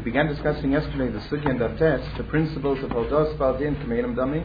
began discussing yesterday the sugya and dates, the principles of Hodos Baldin K'meinim Dami.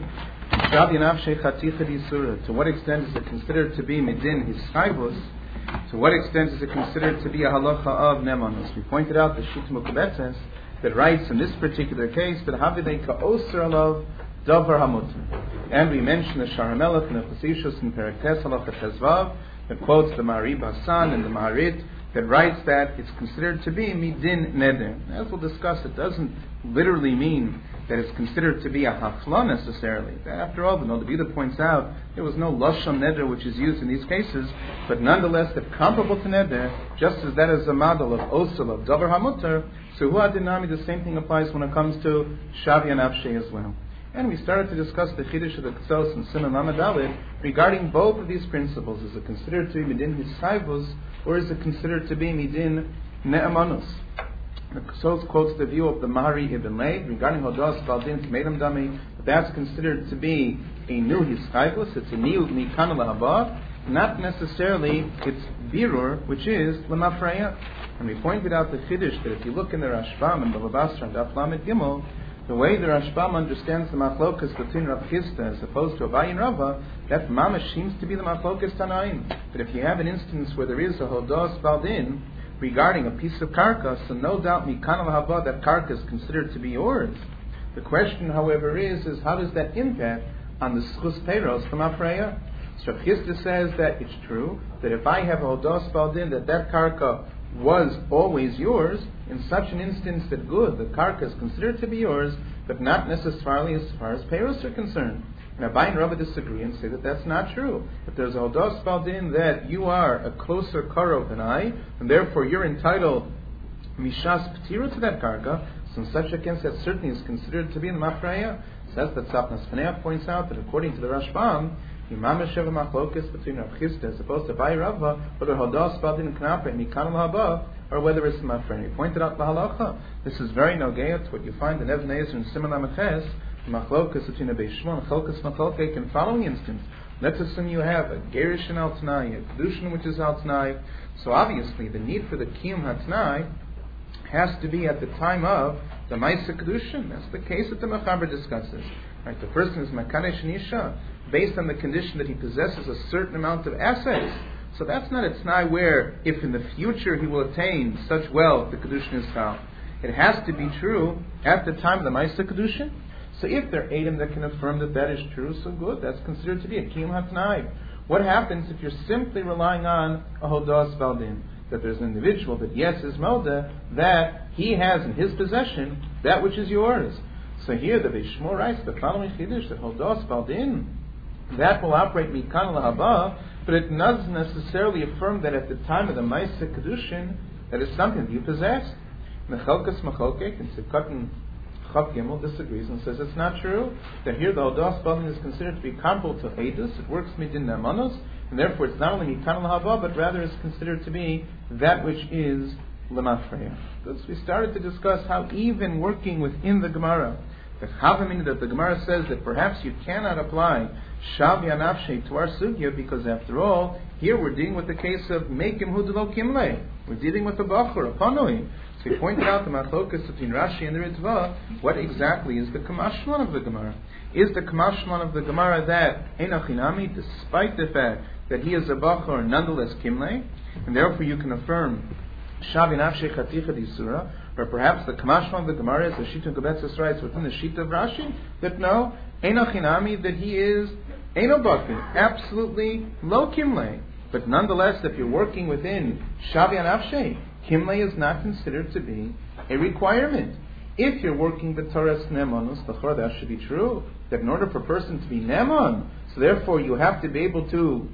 To what extent is it considered to be Midin Hischayvus? To what extent is it considered to be a halacha of Nemanus? We pointed out the Shita Mukabetzes that writes in this particular case that Havidei Ka'oser Alav Davar Hamutar. And we mentioned the Shara Melech and the Chasishus in Perek Tes Halacha Tezvav that quotes the Ma'ari Basan and the Maharit that writes that it's considered to be Midin Neder. As we'll discuss, it doesn't literally mean that it's considered to be a hafla necessarily. After all, the Noda points out there was no lashon neder which is used in these cases, but nonetheless, they're comparable to neder, just as that is a model of osel of davar hamutar. So hu adinami, the same thing applies when it comes to shavi and avshei as well. And we started to discuss the chiddush of the Ketsos and Siman Lamed Daled regarding both of these principles. Is it considered to be midin hischayvus, or is it considered to be midin ne'emanus? The Ketsos quotes the view of the Mahari Ibn Leib regarding Hodos Baldin K'meinim Dami. That's considered to be a new hischayvus. It's a new mikana lahaba, not necessarily its birur, which is lemafreya. And we pointed out the chiddush that if you look in the Rashbam and Bava Basra and Daf Lamed Gimel, the way the Rashbam understands the machlokas between Rav Chisda as opposed to Abaye and Rava, that mamash seems to be the machlokas Tanaim. But if you have an instance where there is a Hodos Baldin regarding a piece of karka, so no doubt Mikan al-Hava, that karka is considered to be yours. The question, however, is how does that impact on the Schus Peiros from Afreya? So Rav Chisda says that it's true, that if I have a Hodos Baldin, that karka was always yours, in such an instance that good, the karka is considered to be yours, but not necessarily as far as payros are concerned. And Abaye and Rava disagree and say that that's not true. If there's a Hodos Baldin that you are a closer karov than I, and therefore you're entitled mishas petira to that karka, so in such a case that certainly is considered to be in mafreya. Says that Tzapnas Paneah points out that according to the Rashbam, Imam Sheva Machlokes between Rav Chisda as opposed to Abaye Rava, whether Hodos Baldin Knape and Mikan al-Haba, or whether it's Mafrei. He pointed out the halacha. This is very nogea to what you find in Even HaEzer and Siman Lamed Machlokes between a Beishmon, Chalkes Machlokek, and following instance. Let's assume you have a Gerish and Al-Tanai, a Kedushin which is Al-Tanai. So obviously the need for the Kiyum HaTanai has to be at the time of the Maisa Kedushin. That's the case that the Mechaber discusses. Right, the person is Makanesh Nisha, based on the condition that he possesses a certain amount of assets. So that's not a Tanai where, if in the future he will attain such wealth, the Kedushin is found. It has to be true at the time of the Maisa Kedushin. So if there are Adam that can affirm that that is true, so good, that's considered to be a Kiyum HaTanai. What happens if you're simply relying on a Hodos Baldin? That there's an individual that yes is Melda, that he has in his possession that which is yours. So here the Beishmor writes the following chiddush that Hodos Baldin, that will operate Mikan al-Haba, but it doesn't necessarily affirm that at the time of the Maisa Kedushin that is something that you possess. Mechalkas Machokek and Sivkatan Chav Gimel disagrees and says it's not true. That here the Hodos Baldin is considered to be comparable to Eidus. It works midin nemanos, and therefore it's not only Mikan al-Haba, but rather is considered to be that which is Lemafreya. Thus we started to discuss how even working within the Gemara, the Chavamina that the Gemara says that perhaps you cannot apply Shavi Anafshe to our sugya because after all, here we're dealing with the case of Mekim Hudelo Kimle. We're dealing with a Bachur, a Panoi. So we pointed out the Machlokas between Rashi and the Ritva. What exactly is the Kamashman of the Gemara? Is the Kamashman of the Gemara that Einachinami, despite the fact that he is a Bachur, nonetheless Kimle, and therefore you can affirm Shavi Anafshe Chaticha Disura? Or perhaps the Kamashman of the Gemara, as the Shita Gebetzes writes within the Shita of Rashi, that no, Einachinami, that he is Eino Bakir, absolutely lo Kimle. But nonetheless, if you're working within Shavi Anafshe, Kimle is not considered to be a requirement. If you're working the Torah's Nemanus, that should be true. That in order for a person to be Neman, so therefore you have to be able to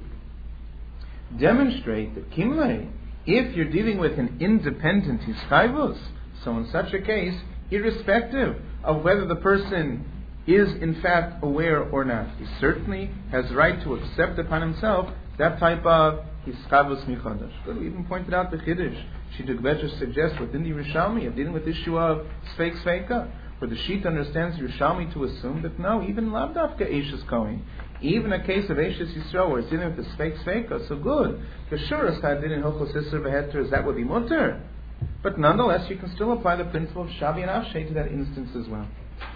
demonstrate that Kimle, if you're dealing with an independent Hischayvus, so in such a case, irrespective of whether the person is in fact aware or not, he certainly has the right to accept upon himself that type of Hischayvus Michadash. But we even pointed out the Chiddush. Shita Gebetzes suggests within the Yerushalmi of dealing with the issue of Sfeik Sveika, where the Shita understands Yerushalmi to assume that no, even Lavdafka Eishes Kohen, even a case of Eishes Yisrael where it's dealing with the Sfeik Sveika, so good. The Shuras Hadin in Hilchos Isser V'Heter, is that would be mutter? But nonetheless, you can still apply the principle of Shavi and Afshe to that instance as well.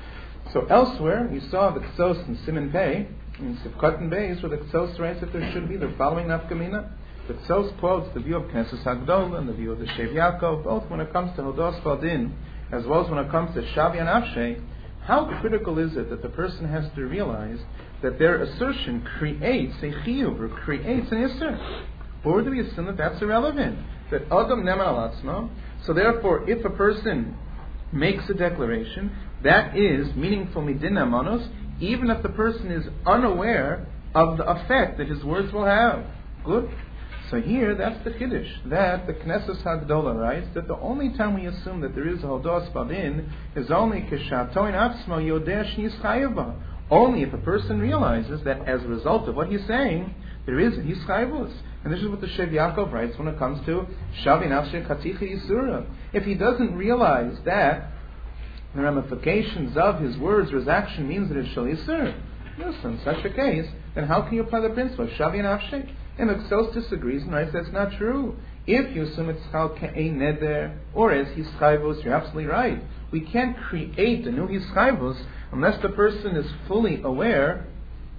So elsewhere, we saw the Ksos and Siman Pei, in Sivkot and Beis, where the Ksos writes that there should be the following nafkamina. The Ksos quotes the view of Knesset Hagdola and the view of the Shev Yaakov, both when it comes to Hodos Baldin, as well as when it comes to Shavi and Afshe. How critical is it that the person has to realize that their assertion creates a chiyuv, or creates an isser? Or do we assume that that's irrelevant? That Adam Neman al Atzmo, so therefore if a person makes a declaration, that is meaningful midin amanos, even if the person is unaware of the effect that his words will have. Good? So here, that's the Kiddush, that the Knesset Hagdola writes that the only time we assume that there is a Hodos Badin is only Kishatoin Atzmo Yodeh Shnis Chayava. Only if a person realizes that as a result of what he's saying, there is his chayvus. And this is what the Shev Yaakov writes when it comes to Shavi Nafshe Chaticha Yisura. If he doesn't realize that the ramifications of his words or his action means that it's Shal Yisur, in such a case, then how can you apply the principle of Shavi Nafshe? And the Ksos disagrees and writes that's not true. If you assume it's Chal Ke'ei Neder, or as his chayvus, you're absolutely right. We can't create a new his chayvus unless the person is fully aware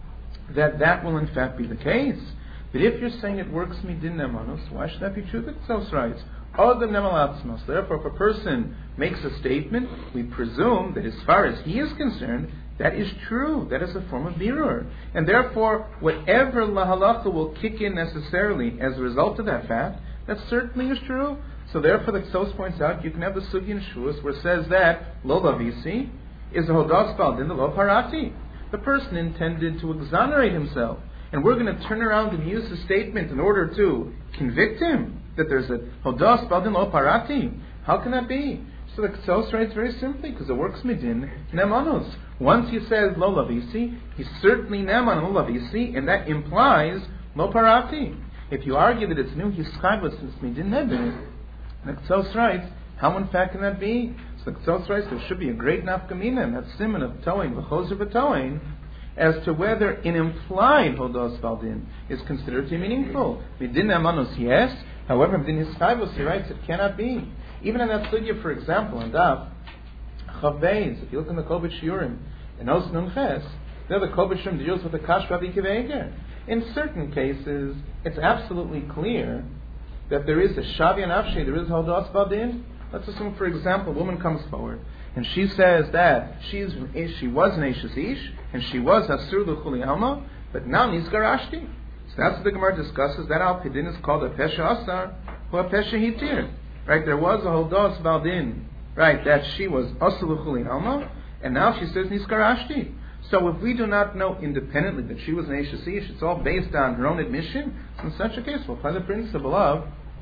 that that will in fact be the case. But if you're saying it works midin nemanos, why should that be true? The Ksos writes, Adam nemal atzmos. Therefore, if a person makes a statement, we presume that as far as he is concerned, that is true. That is a form of birur. And therefore, whatever lahalacha will kick in necessarily as a result of that fact, that certainly is true. So therefore, the Ksos points out, you can have the sugi in Shuas where it says that lo lavisi is a hodas baldin, the lo parati. The person intended to exonerate himself. And we're going to turn around and use the statement in order to convict him that there's a hodas baldin lo parati. How can that be? So the Ksos writes very simply, because it works midin nemanos. Once he says lo lavisi, he's certainly neman lo lavisi, and that implies lo parati. If you argue that it's new hischayvus since midin neder, the Ksos writes, how in fact can that be? So the Ksos writes there should be a great nafkamina, and that's siman of towing, v'chozer v'towing, as to whether an implied hodos baldin is considered to be meaningful. Midin nemanos, yes. However, midin hischayvus, he writes, it cannot be. Even in that sugya, for example, in Daf Chav Beis, if you look in the Kol Shiurim, in Os Nun Ches, there the Kol Shiurim deals with the Kashva V'Kiveger. In certain cases, it's absolutely clear that there is a Shavi and Afshe, there is Hodos Baldin. Let's assume, for example, a woman comes forward and she says that she was an Eishes Ish and she was Asur L'Chuli Alma, but now Nizgarashti. So that's what the Gemara discusses. That Al Pidin is called a Pesha Asar or a Pesha Hitir. Right, there was a Hodos Baldin, right, that she was Asur L'Chuli Alma, and now she says Nizgarashti. So if we do not know independently that she was an Eishes Ish, it's all based on her own admission. So in such a case, we'll apply the principle of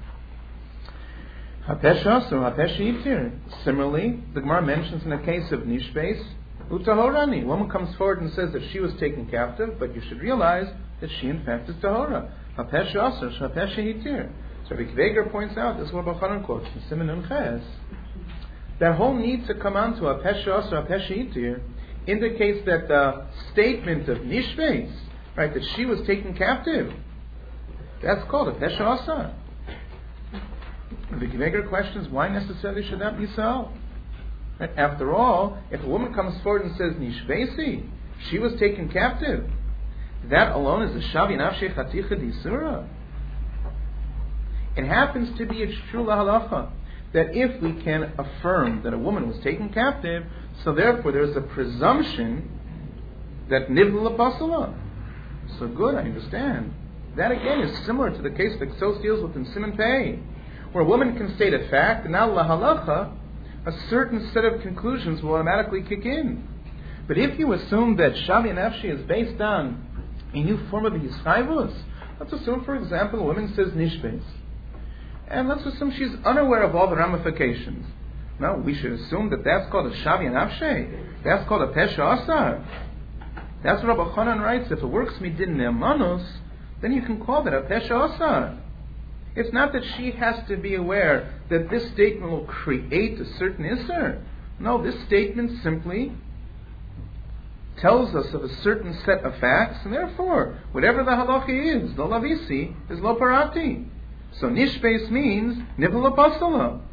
Hapesh Asur, Hapesh Yitir. Similarly, the Gemara mentions in the case of Nishbeis, Utahorani. A woman comes forward and says that she was taken captive, but you should realize that she in fact is Tahora. Hapesh Asur, Hapesh Yitir. So Rabbi Kveger points out, this is what Bachanan quotes in Siman Nun Ches, that whole need to come on to Hapesh Asur, Hapesh Yitir indicates that the statement of Nishbeis, right, that she was taken captive, that's called a Pesha Asar. The Kveger questions, why necessarily should that be so? Right? After all, if a woman comes forward and says Nishbeisi, she was taken captive, that alone is a Shavi Nafshe Chaticha D'Isura. It happens to be a true lahalacha that if we can affirm that a woman was taken captive, so therefore there is a presumption that nivla pasala. So good, I understand. That again is similar to the case that Ksos deals with in Siman Pei, where a woman can state a fact, and now lahalacha, a certain set of conclusions will automatically kick in. But if you assume that Shavi Nafshi is based on a new form of Yischayvus, let's assume, for example, a woman says Nishbeis, and let's assume she's unaware of all the ramifications. No, we should assume that that's called a Shavi Nafshe. That's called a Pesha Asar. That's what Rabbi Chanan writes. If it works midin ne'emanos, then you can call that a Pesha Asar. It's not that she has to be aware that this statement will create a certain Isser. No, this statement simply tells us of a certain set of facts, and therefore, whatever the halacha is, lo lavisi is lo parati. So nishbeis means nivla pasala.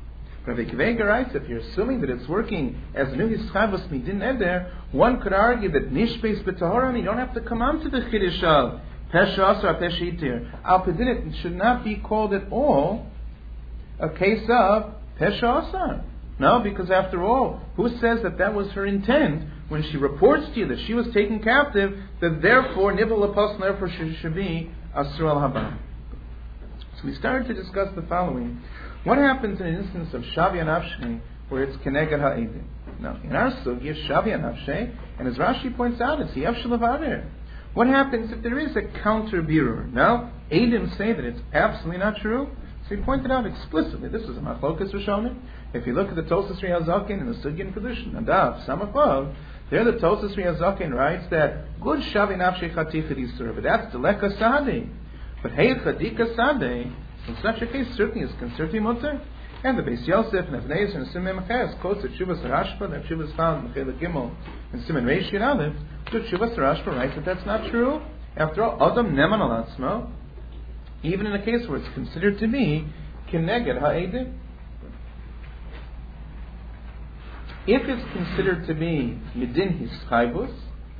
Rabbi Akiva writes, if you're assuming that it's working as new hischavos midin eder, one could argue that nishbeis b'tahoran, you don't have to come on to the chiddush of pesha asar pesha itir. Al pedinit, it should not be called at all a case of pesha asar. No, because after all, who says that was her intent when she reports to you that she was taken captive, that therefore nivel apostle, therefore she should be asur al haba. So we started to discuss the following. What happens in an instance of Shavya Nafshei where it's Keneged Ha'edim? Now, in our sugya, Shavya Nafshei, and as Rashi points out, it's Yev Shel. What happens if there is a counter-birur? Now, Edim say that it's absolutely not true. So he pointed out explicitly, this is a Machlokas Rishonim. If you look at the Tosas Ri Hazaken and the Sugya in Kedushin, Nadav, Samachov, there the Tosas Ri Hazaken writes that good Shavya Nafshei Chatifet Yisur, but that's the Leka Sadeh. But Hey Chadika Sadeh, in such a case, certainly is considered to be mutter. And the Beis Yosef and Avnei and Simon Meches quotes the Tshuvas Rashba, that Tshuvas is found in Mechel Gimel and Simon Reish Yud Aleph. The Tshuvas Rashba writes that that's not true. After all, Adam Neman Al Atzmo, even in a case where it's considered to be Keneged Ha'edim. If it's considered to be Midin Hischayvus,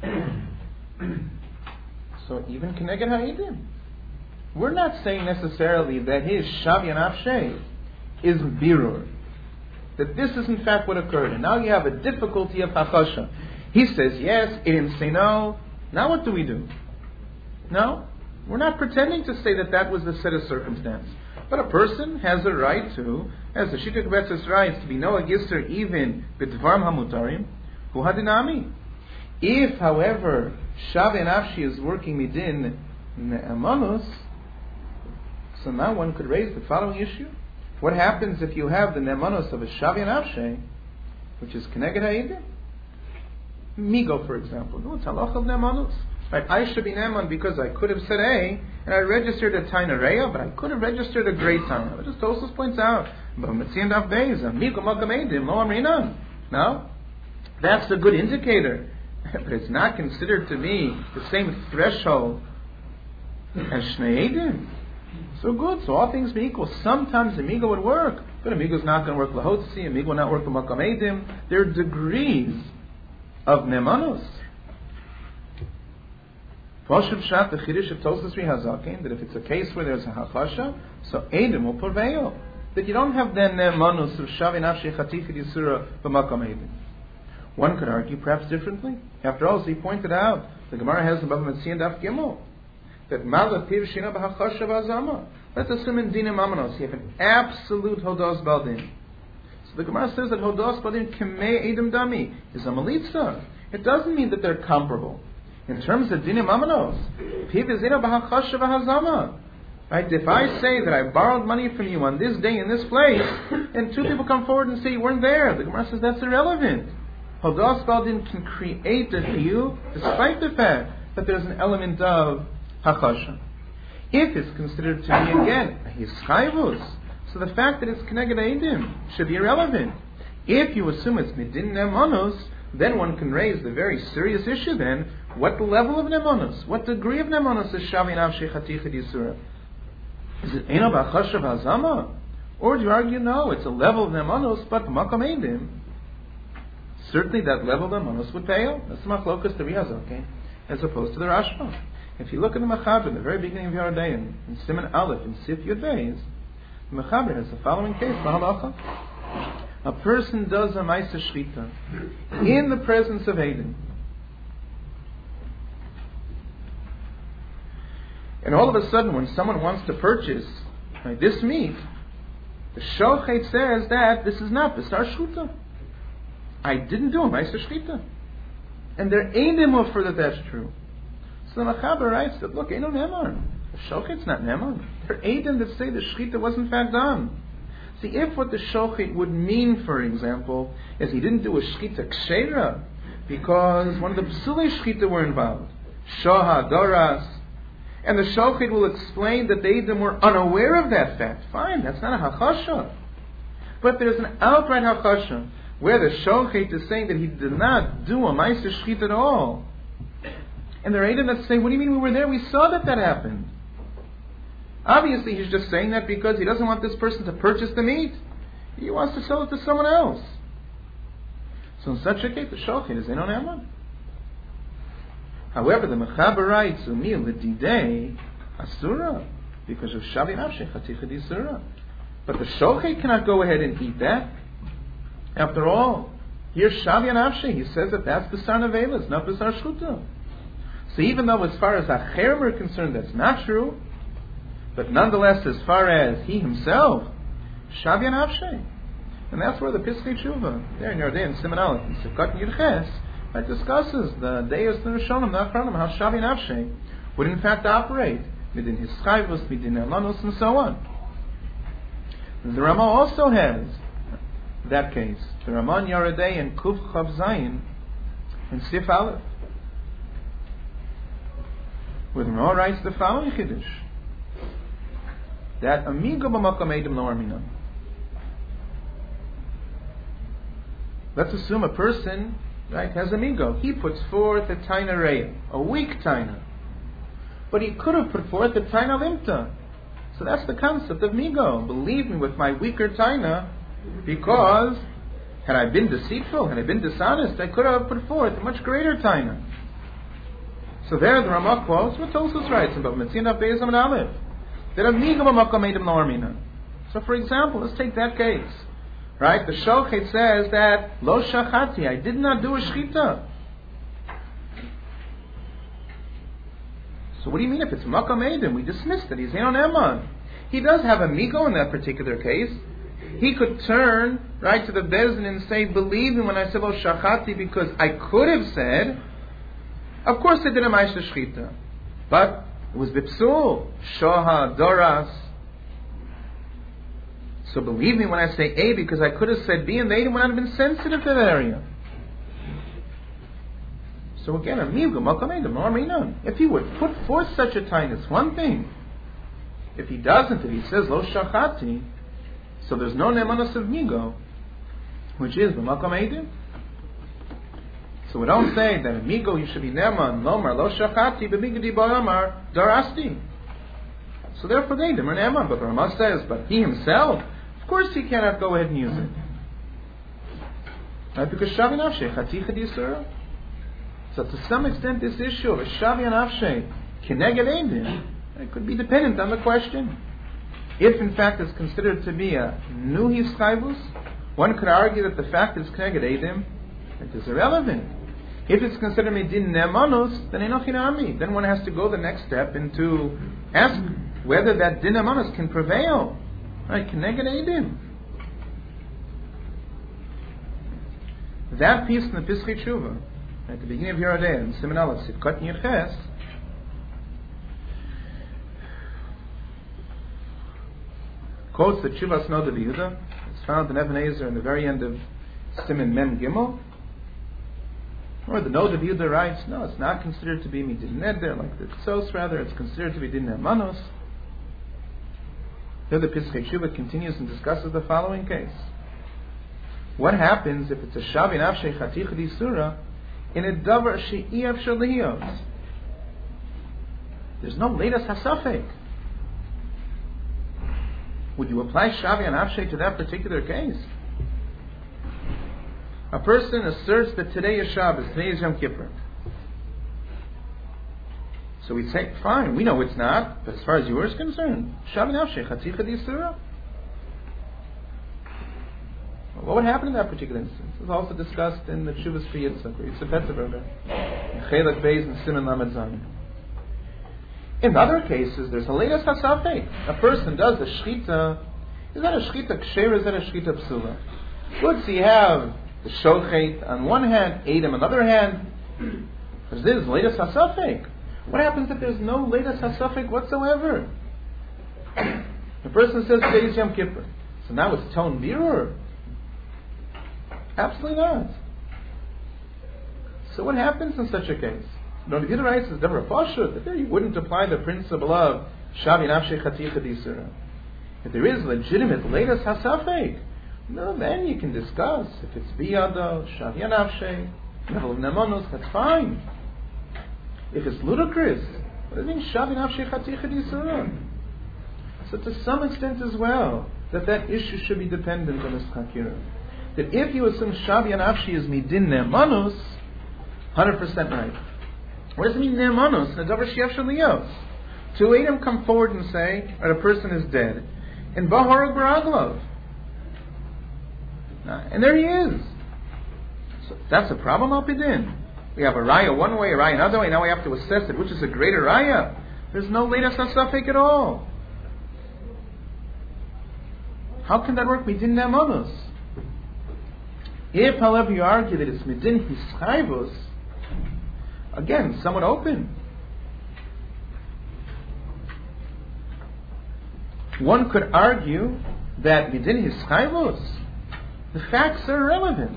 so even Keneged Ha'edim. We're not saying necessarily that his Shavya Nafshei is birur, that this is in fact what occurred, and now you have a difficulty of hachasha. He says yes, he didn't say no. Now what do we do? No, we're not pretending to say that was the set of circumstance. But a person has a right to, as the Shita Kbetzis writes, to be Noah Gisser even b'dvarim hamutarim hu hadinami. If, however, Shavya Nafshei is working midin ne'amanus, so now one could raise the following issue. What happens if you have the ne'manos of a Shavya Nafshei, which is Keneged Ha'edim? Migo, for example. No, it's halach of ne'manos. Right? I should be ne'man because I could have said A, and I registered a Taina Reya, but I could have registered a great Taina. But as Tosfos points out, no? That's a good indicator. But it's not considered to be the same threshold as Shnei Edim. So good, so all things being equal, sometimes Amigo would work, but Amigo's not going to work Lahotzi, Amigo will not work Makam Edim. There are degrees of Nemanos. Poshuv Shat, the Chiddush of Tosas Ri Hazaken, that if it's a case where there's a Hachasha, so Edim will prevail. That you don't have then Nemanos of Shavya Nafshei Chatifet Yisura B'Makam Edim. One could argue perhaps differently. After all, as he pointed out, the Gemara has in Bava Metzia Daf Gimel, that Malativ Shina B'Hachasha V'Azama. Let's assume in Dinim Amanos you have an absolute Hodos Baldin. So the Gemara says that Hodos Baldin Kemei Edom Dami is a Malitza. It doesn't mean that they're comparable. In terms of Dinim Amanos, Piv is Ina B'Hachasha V'Azama. Right? If I say that I borrowed money from you on this day in this place, and two people come forward and say you weren't there, the Gemara says that's irrelevant. Hodos Baldin can create a view despite the fact that there's an element of Hachasha. If it's considered to be again a hischayvus, so the fact that it's Keneged Ha'edim should be irrelevant. If you assume it's midin ne'manos, then one can raise the very serious issue then, what level of ne'manos, what degree of ne'manos is Shavya Nafshei Chatifet Yisura? Is it Eino B'Chasha V'Azama? Or do you argue no, it's a level of ne'manos, but Makam Edim? Certainly that level of ne'manos would fail. That's the Machlokas the Ri Hazaken, as opposed to the Rashba. If you look at the Mechaber, in the very beginning of Yoredain, in Siman Aleph, in Sif Yud Beis, the Mechaber has the following case, Mahalacha. A person does a Maisa Shchita in the presence of Edom. And all of a sudden, when someone wants to purchase this meat, the Shochet says that this is not B'sar Shchuta. I didn't do a Maisa Shchita. And there ain't more for that that's true. So the Mechaber writes that, look, ain't no Nemar. The Shochet's not Nemar. There are Eidim that say the Shechita was in fact done. See, if what the Shochet would mean, for example, is he didn't do a Shechita Kshera, because one of the Psulei Shechita were involved, Shoha, Doras, and the Shochet will explain that the Eidim were unaware of that fact. Fine, that's not a Hachasha. But there's an outright Hachasha, where the Shochet is saying that he did not do a Meiser Shechita at all. And there are Eidim that say, what do you mean we were there? We saw that happened. Obviously, he's just saying that because he doesn't want this person to purchase the meat. He wants to sell it to someone else. So in such a case, the shochet is Eino Ne'eman. However, the Mechaber writes, Umi l'didei asura, because of Shavi Nafshei Chaticha D'Isura. But the shochet cannot go ahead and eat that. After all, here's Shavi Nafshei. He says that that's B'sar Nevelas, not B'sar Shchuta. So even though as far as Acherim are concerned, that's not true, but nonetheless, as far as he himself, Shavi Nafshei. And that's where the Piskei Tshuva, there in Yardei and Siman Aleph, in Sivkat Yudches, that discusses the Deus N'Rishonim, the Achronim, how Shavi Nafshei would in fact operate, within his Chayvus, within Elanos, and so on. The Ramah also has that case. The Ramah in Yardei and Kuf Chav Zayin in Sif Aleph, where the Ramah writes the following Chiddush, that Amigo B'Makom Eidim Lo Arminan. Let's assume a person, right, has amigo. He puts forth a taina reya, a weak taina. But he could have put forth a taina limta. So that's the concept of migo. Believe me with my weaker taina, because had I been deceitful, had I been dishonest, I could have put forth a much greater taina. So there the Ramah quotes what Tosfos writes about Metzina Be'ezam and Aleph, that amigo b'makom eidim lo armina. So for example, let's take that case. Right? The Shochet says that Lo Shachati, I did not do a Shchita. So what do you mean if it's Makam Eidim? We dismissed it. He's Eino Ne'eman. He does have a Migo in that particular case. He could turn right to the Bezdin and say, believe me when I said Lo Shachati, because I could have said, of course I did a Ma'aseh Shchita. But it was Bipsul, Shoha, Doras. So believe me when I say A, because I could have said B, and they would not have been sensitive to that area. So again, if he would put forth such a time, it's one thing. If he doesn't, if he says Lo Shachati, so there's no Ne'emanos of Migo, which is B'Makom Eidim. So we don't say that a Migo you should be Ne'eman, Lomar, Lo Shachati, B'Migdi Ba'amar, Darasti. So therefore they are Ne'eman, but the Ramah says, but he himself, of course he cannot go ahead and use it. Right? Because Shavi Nafshei, Chaticha D'Yisura. So to some extent this issue of a Shavi Nafshei, Keneged Eidim, it could be dependent on the question. If in fact it's considered to be a Nuhi Chayvus, one could argue that the fact that it's Keneged Eidim, it is irrelevant. If it's considered Medin Ne'emanos, then Enochinami. Then one has to go the next step and to ask whether that Din Ne'emanos can prevail. Right, Keneged Eidim. That piece in the Piskei Tshuva, at the beginning of Yerodei, in Siman Aleph, Sivkat Yirches, quotes the Tshuvas Noda B'Yehuda. It's found in Even Ezer in the very end of Siman Mem Gimel. Or the Noda B'Yehuda writes, no, it's not considered to be Midin Neder, like the Tzos, rather, it's considered to be Din Ne'emanos. Then the Piskei Tshuva continues and discusses the following case. What happens if it's a Shavi Nafshei Chaticha D'Isura in a Davar She'iyaf Shaliyos? There's no Leidas HaSafek. Would you apply Shavi Nafshei to that particular case? A person asserts that today is Shabbos, today is Yom Kippur. So we say, fine, we know it's not, but as far as you are concerned, Shavi Nafshei Chaticha D'Isura. What would happen in that particular instance? It's also discussed in the Tshuvas for Yitzchak, or Yitzchak Petzaberger, Chelak Beis and Siman Lamed Zayin. In other cases, there's a Leidas HaSafek. A person does a Shchita. Is that a Shchita Ksher, is that a Shchita Psula? Good, so you have the Shochet on one hand, Eidim on the other hand. Because this is Leidas HaSafek. What happens if there's no Leidas HaSafek whatsoever? The person says today is Yom Kippur. So now it's Ton Birur. Absolutely not. So what happens in such a case? No, the Yidra writes is never a pashut, that there you wouldn't apply the principle of Shavi Nafshei Chaticha D'Isura. If there is legitimate Leidas HaSafek, no, then you can discuss if it's Biyado, Shavi Nafshei, level of Ne'emanos, that's fine. If it's ludicrous, what does it mean Shavi Nafshei Chaticha D'Isura? So to some extent as well, that issue should be dependent on this chakira. That if you assume Shavi and Afshi is midin ne'emanus, 100% right. What does it mean ne'emanus? Nedavar she'ef shaliyos. Two Adam come forward and say that a person is dead, and Bahar Baraglov. And there he is. So that's a problem, Alpidin. We have a raya one way, a raya another way. Now we have to assess it. Which is a greater raya? There's no leidas hasafek at all. How can that work? Midin ne'emanus. If, however, you argue that it's midin hischayvus, again, somewhat open. One could argue that midin hischayvus, the facts are irrelevant.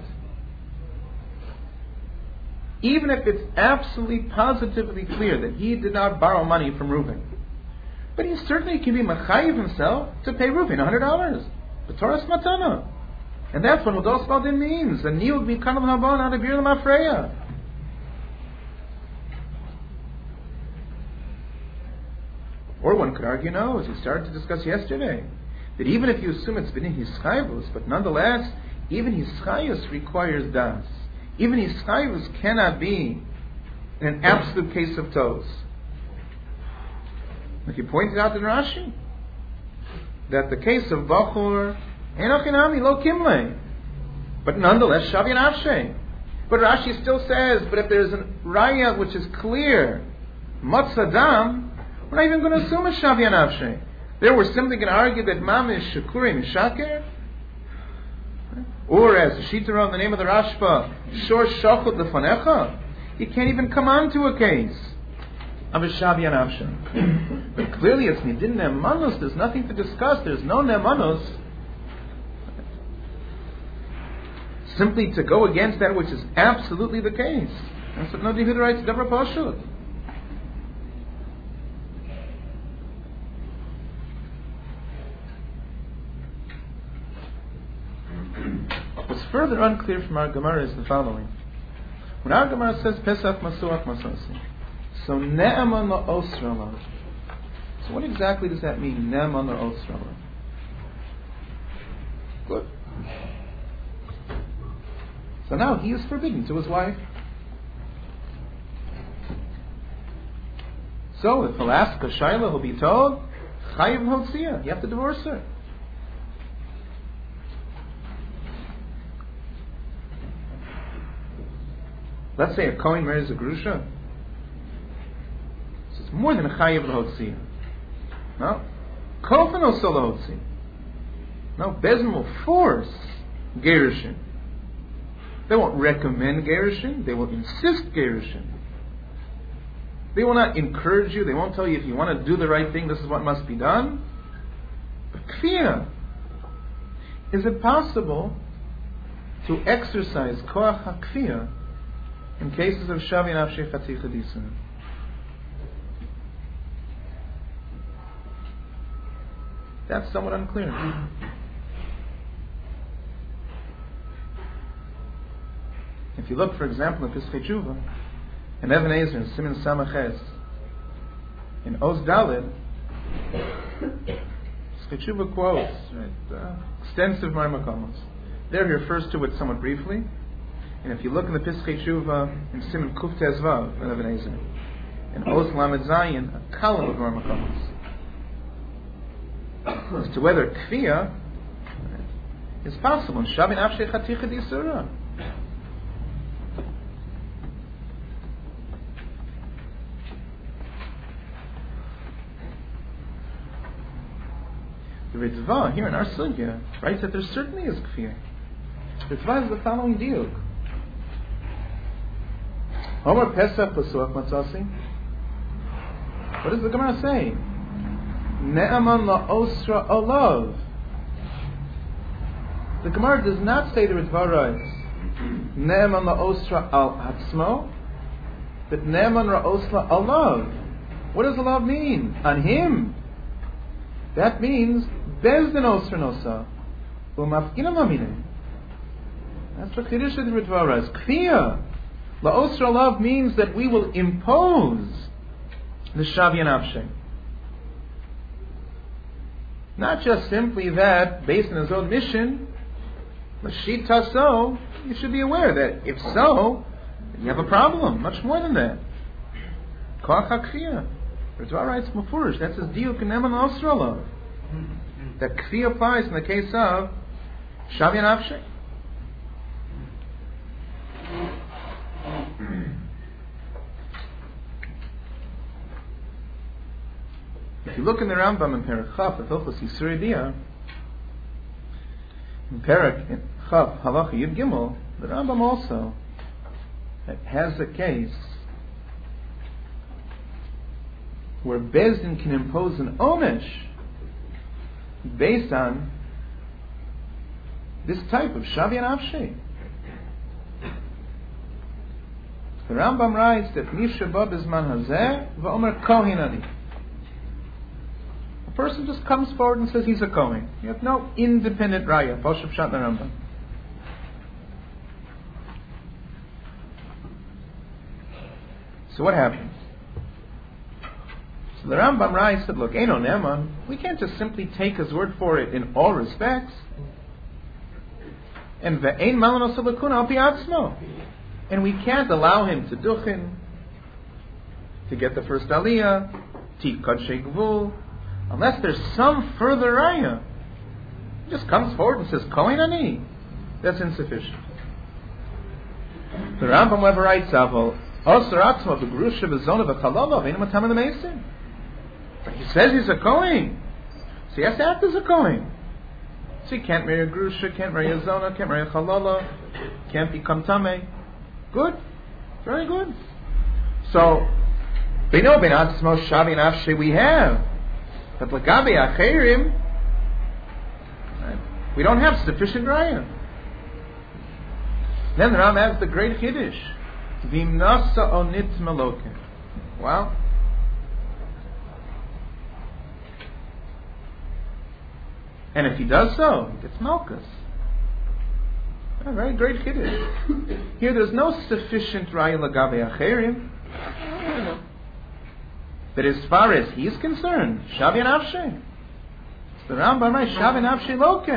Even if it's absolutely positively clear that he did not borrow money from Reuben. But he certainly can be machayiv himself to pay Reuben $100. B'toras matana. And that's what Udos Baldin means. And Niu Mikanav Habon out of Bir Lamafreya. Or one could argue, no, as we started to discuss yesterday, that even if you assume it's been in Hischayvus, but nonetheless, even Hischayvus requires das. Even Hischayvus cannot be in an absolute case of toes. Like you pointed out in Rashi, that the case of Bachur, Enochinami lo kimle, but nonetheless Shavi and Afshe. But Rashi still says, but if there's a raya which is clear, Matzadam, we're not even going to assume a Shavi and Afshe. There we're simply going to argue that Mam is Shakurim Shaker, or as Shitara in the name of the Rashba, Shor Shachot Lefanecha. You can't even come on to a case of a Shavi and Afshe. But clearly it's Midin Ne'emanus, there's nothing to discuss, there's no Ne'emanus. Simply to go against that which is absolutely the case. That's what Nodi Huda writes, Deborah Pashut. What's further unclear from our Gemara is the following. When our Gemara says Pesach Masuach Masasi, so Ne'eman La'osra. So what exactly does that mean, Ne'eman La'osra? Good. So now he is forbidden to his wife. So if he'll ask a Shaila, he'll be told, Chayiv Hotzia, you have to divorce her. Let's say a Kohen marries a Grusha. So it's more than a Chayiv Hotzia. No. Kofen Osol Hotzia. No, Bezin will force Gerushin. They won't recommend Gerushin. They will insist Gerushin. They will not encourage you. They won't tell you if you want to do the right thing, this is what must be done. But Kfiyah. Is it possible to exercise Koach HaKfiyah in cases of Shavi and Afshei Chatzi Chadisin? That's somewhat unclear. If you look, for example, at Pischei Tshuva, in Even Ezer, in Siman Samaches, in Oz Daled, Pischei Tshuva quotes extensive Marmakomos. There he refers to it somewhat briefly, and if you look in the Pischei Tshuva in Siman Kuf Tezvav in Even Ezer, in Oz Lamed Zayin, a column of Marmakomos, as to whether Kfiyah is possible in Shavi and Afshei Chatzi Chadisura. The Ritva here in our sugya writes that there certainly is kfiyah. Ritva is the following diuk. Omer Pesach Pasuach Matzasi. What does the Gemara say? Ne'aman la'osra olav. The Gemara does not say the Ritva writes Ne'aman la'osra al hatzmo, but Ne'aman la'osra olav. What does olav mean? On him. That means Bezdin Osra Nosa U'mafkina Mamine. That's what Chiddush of the Ritva writes. Kfiyah La'osra olav means that we will impose the Shavi and Afshei. Not just simply that, based on his own mission, Lashita so, you should be aware that if so, you have a problem. Much more than that. Koach HaKfiyah. Ritva writes Mufurish, that's his diuk in Eman Osrala. That Kfiyah applies in the case of Shavyan Avshei. If you look in the Rambam in Perek Chaf, at Hilchos Yisur Yediyah, in Perek Chaf, Halacha Yud Gimel, the Rambam also has a case where Bezdin can impose an onesh based on this type of Shavyan Avshei. The Rambam writes that Misha Ba Bizman Hazeh V'Omer Kohen Ani. A person just comes forward and says he's a Kohen. You have no independent raya. Poshup Shat the Rambam. So what happens? So the Rambam writes that, look, Eino Neman, we can't just simply take his word for it in all respects. And ve'ein malanos alakuna al pi atzmo. And we can't allow him to duchin, to get the first aliyah, tikad shegvul, unless there's some further raya. He just comes forward and says, Kohen ani. That's insufficient. The Rambam however writes, Aval, Osar atzmo b'grusha b'zona v'chalala v'einu matam l'meisim. He says he's a Kohen. So he has to act as a Kohen. So he can't marry a grusha, can't marry a zona, can't marry a chalala, can't become tameh. Good. Very good. So, we know ben atzmo shavin afshe we have. But lagabe acherim, we don't have sufficient raya. Then the Ram adds the great Kiddush. Vimnasa onit meloke. Wow. And if he does so, he gets malchus. A very great Kiddush. Here there's no sufficient raya lagabe acherim. But as far as he's concerned, Shavyan Avshei. The Rambam writes, Shavyan Avshei Loke.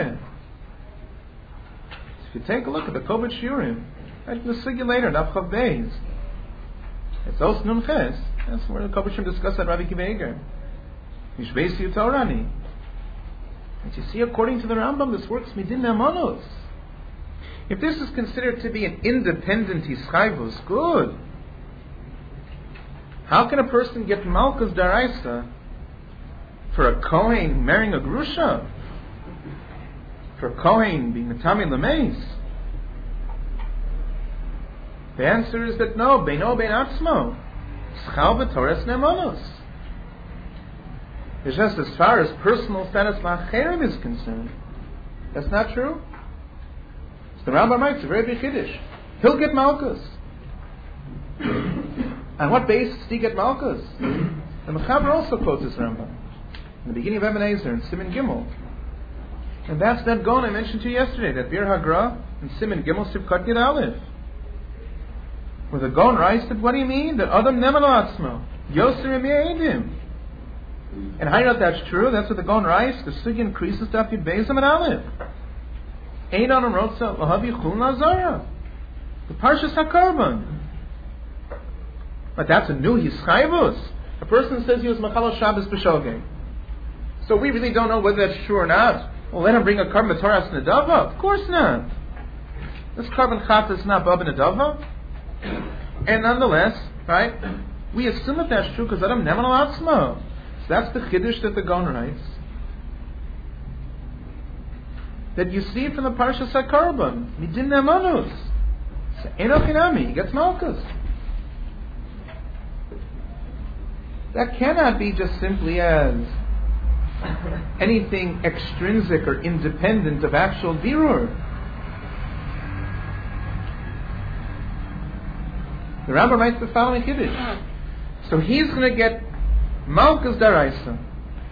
If you take a look at the Kovach Shiurim, right, we'll see you later, Navchav Beis. It's Os Nun Ches. That's where the Kovach Shiurim discuss that Rabbi Akiva Eiger. Yishbeis Yutorani. And you see, according to the Rambam, this works midin nemanos. If this is considered to be an independent hischayvus, good. How can a person get malchus daraisa for a kohen marrying a grusha? For a kohen being a tami lemeis? The answer is that no, beino bein atzmo, schal b'tores nemanos. It's just as far as personal status la'acherim is concerned. That's not true. So the Rambam writes a very big Kiddush. He'll get malchus. On what basis did he get malchus? The Mechaber also quotes this Rambam in the beginning of Ebenezer in Siman Gimel. And that's that Gon I mentioned to you yesterday, that Bir Hagra in Siman Gimel Sivkat Yud Aleph. Where the Gon writes that, what do you mean? That Adam Neman Atzmo, Yoser Edim. And how do you know that's true? That's what the Gon writes. The Sugya increases to Yud Beis and Aleph. Ein Adam Rotza Lahavi Chul Nazara. The Parshas HaKarban. But that's a new hischayvus. A person says he was Machal Shabbos B'Shogeg. So we really don't know whether that's true or not. Well, let him bring a carbon B'Toras Nedava? Of course not. This carbon Chat is not Bab Nedava. And nonetheless, right, we assume that that's true because Adam Neman Al Atzmo. So that's the Chiddush that the Gon writes. That you see from the Parshas HaKarban. Midin Nemanus. So Enochinami, he gets Malchus. That cannot be just simply as anything extrinsic or independent of actual birur. The Rambam writes the following Kiddush. So he's going to get Malchus Daraisa.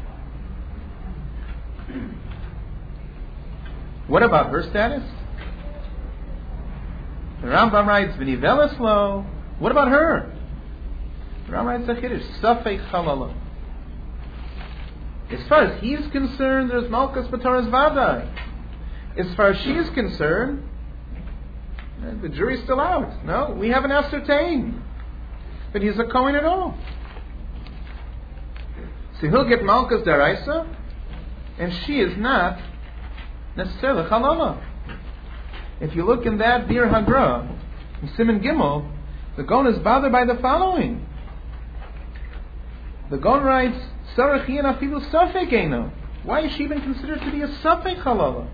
What about her status? The Rambam writes V'niveles lo. What about her? The Rambam writes a Kiddush, Safek Chalala. As far as he's concerned, there's Malkus B'Torah's Vadai. As far as she's concerned, the jury's still out. No, we haven't ascertained that he's a Kohen at all. So he'll get Malkus Daraisa, and she is not necessarily Chalala. If you look in that Bir Hagra, in Siman Gimel, the Gon is bothered by the following. The Gon writes, Sarach Yin Afilu Safek Eino. Why is she even considered to be a Safek Chalala?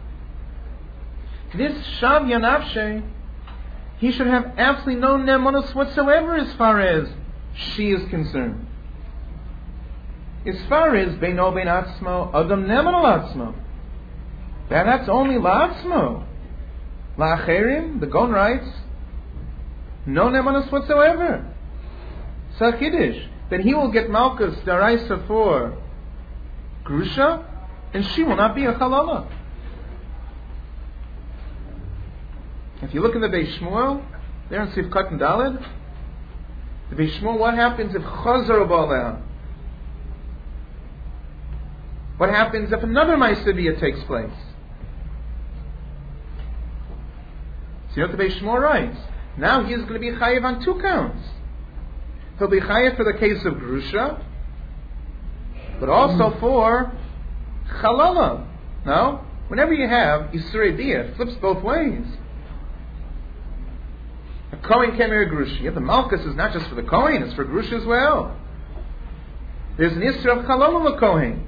This Shav Yanavshe, he should have absolutely no nemonos whatsoever as far as she is concerned. As far as Beino Ben Atzmo, Adam Nemono Atzmo. That's only La'atzmo. La'acherim, the Gon writes, no nemonos whatsoever. Sachidish, then he will get Malkus Daraisa for Grusha, and she will not be a Chalala. If you look in the Beis Shmuel, there in Sivkat and Daled, the Beis Shmuel, what happens if Chazar Ba'aleh? What happens if another Ma'aseh takes place? So you know what the Beis Shmuel writes? Now he is going to be Chayiv on 2 counts. He'll be Chayiv for the case of Grusha, but also for Chalala. No? Whenever you have Yisrei Biyah, it flips both ways. A Kohen can marry Grusha. Yeah, the Malkus is not just for the Kohen, it's for Grusha as well. There's an Yisra of Chalala Kohen.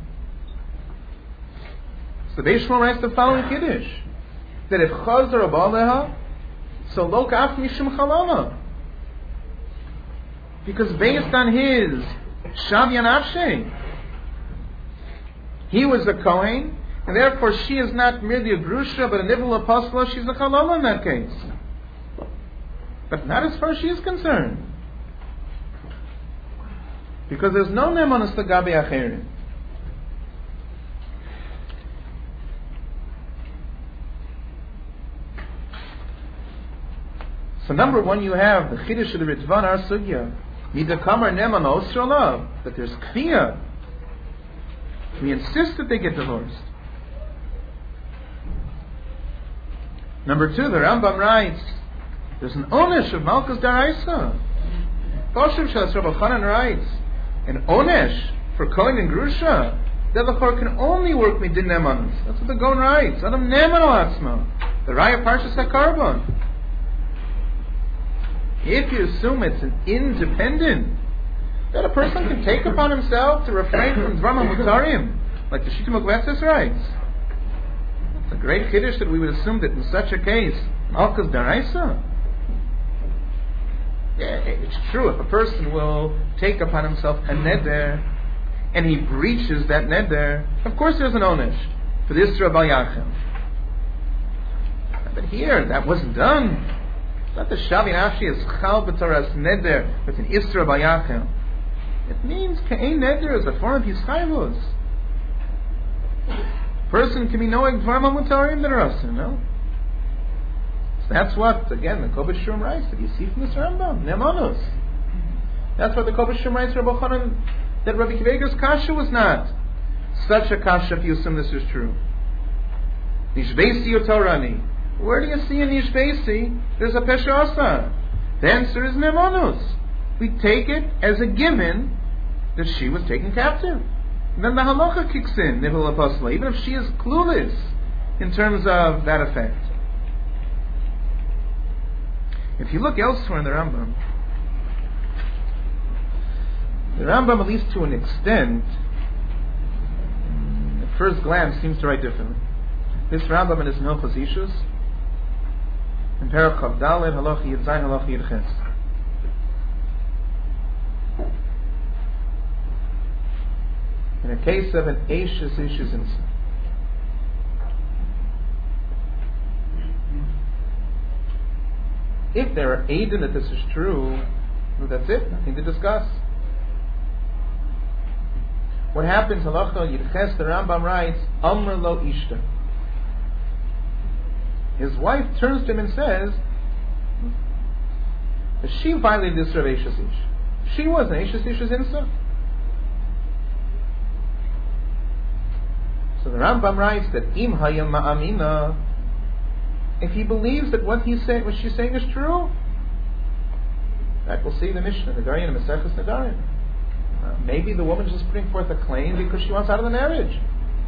So the Beis Shmuel writes the following Kiddush, that if Chazar Ba'aleha, so lo ka'af mishum Chalala. Because based on his Shav Yanavshe, he was a Kohen, and therefore she is not merely a Grusha, but a Nivul Apostle, she's a Chalala in that case. But not as far as she is concerned. Because there's no Nemonos Lagabi Acherim. So number one, you have the Chiddush of the Ritvan Ar Sugya. Nida Kamar Nemonos Shalav, that there's Kfiyah. We insist that they get divorced. Number two, the Rambam writes, there's an Onesh of Malkus Daraisa. Koshev Shas Rabbi Chanan writes, an Onesh for Kohen and Grusha, Devachor can only work Midin Nemonos. That's what the Gon writes. Adam Nemono Atzma. The Raya Parshas HaKarbon. If you assume it's an independent, that a person can take upon himself to refrain from Dvar Mutarim, like the Shita Mukvetzes writes. It's a great Kiddush that we would assume that in such a case, Malkus Daraisa. Yeah, it's true, if a person will take upon himself a neder, and he breaches that neder, of course there's an onesh for the Isra Bal Yachim. But here, that wasn't done. Not the Shav Yanavshe is Chal B'Toras Neder with an Isra B'Yachim. It means Ke'ein Neder is a form of Yischayvus. Person can be knowing Dvar Mutarim that are Asin, no? So that's what, again, the Kobesh Shurim writes, that you see from this Rambam, Nemonos. That's what the Kobesh Shurim writes, Rabbi Chanan, that Rabbi Kiveger's Kasha was not such a Kasha if you assume this is true. Nishbesi Yotorani. Where do you see in Yishbesi there's a Pesha Asa? The answer is Nemonos. We take it as a given that she was taken captive. Then the halacha kicks in, Nivul Apostle, even if she is clueless in terms of that effect. If you look elsewhere in the Rambam, at least to an extent, at first glance, seems to write differently. This Rambam in his Hilchos Ishus, in Perek Chav Daled, Halacha Yud Zayin, Halacha Yud Ches. In a case of an Eishes Insa. If there are Aiden that this is true, well, that's it, nothing to discuss. What happens, Halacha Yud Ches, the Rambam writes, Amr lo ishta. His wife turns to him and says that she violated this Rav Eishes Ish. She was an Eishes Ish's Insa. So the Rambam writes that im hayam ma'amina, if he believes that what she's saying is true, that we'll see the Mishnah, the Nadarim, the Maseches Nadarim. Maybe the woman's just putting forth a claim because she wants out of the marriage.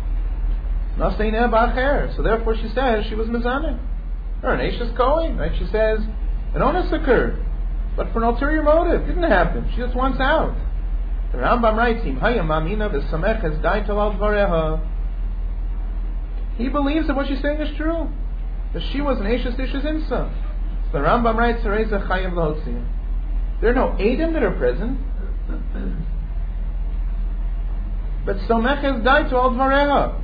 So therefore she says she was mezaneh. Or an Eishes Kohen, right? She says an onus occurred, but for an ulterior motive. It didn't happen. She just wants out. The Rambam writes, Im hayam ma'amina v'sameches daito al dvareha. He believes that what she's saying is true. That she was an Eishes Insa. So the Rambam writes, Hareza chayim l'hotziyah. There are no Edom that are present. But Someches daito al dvareha.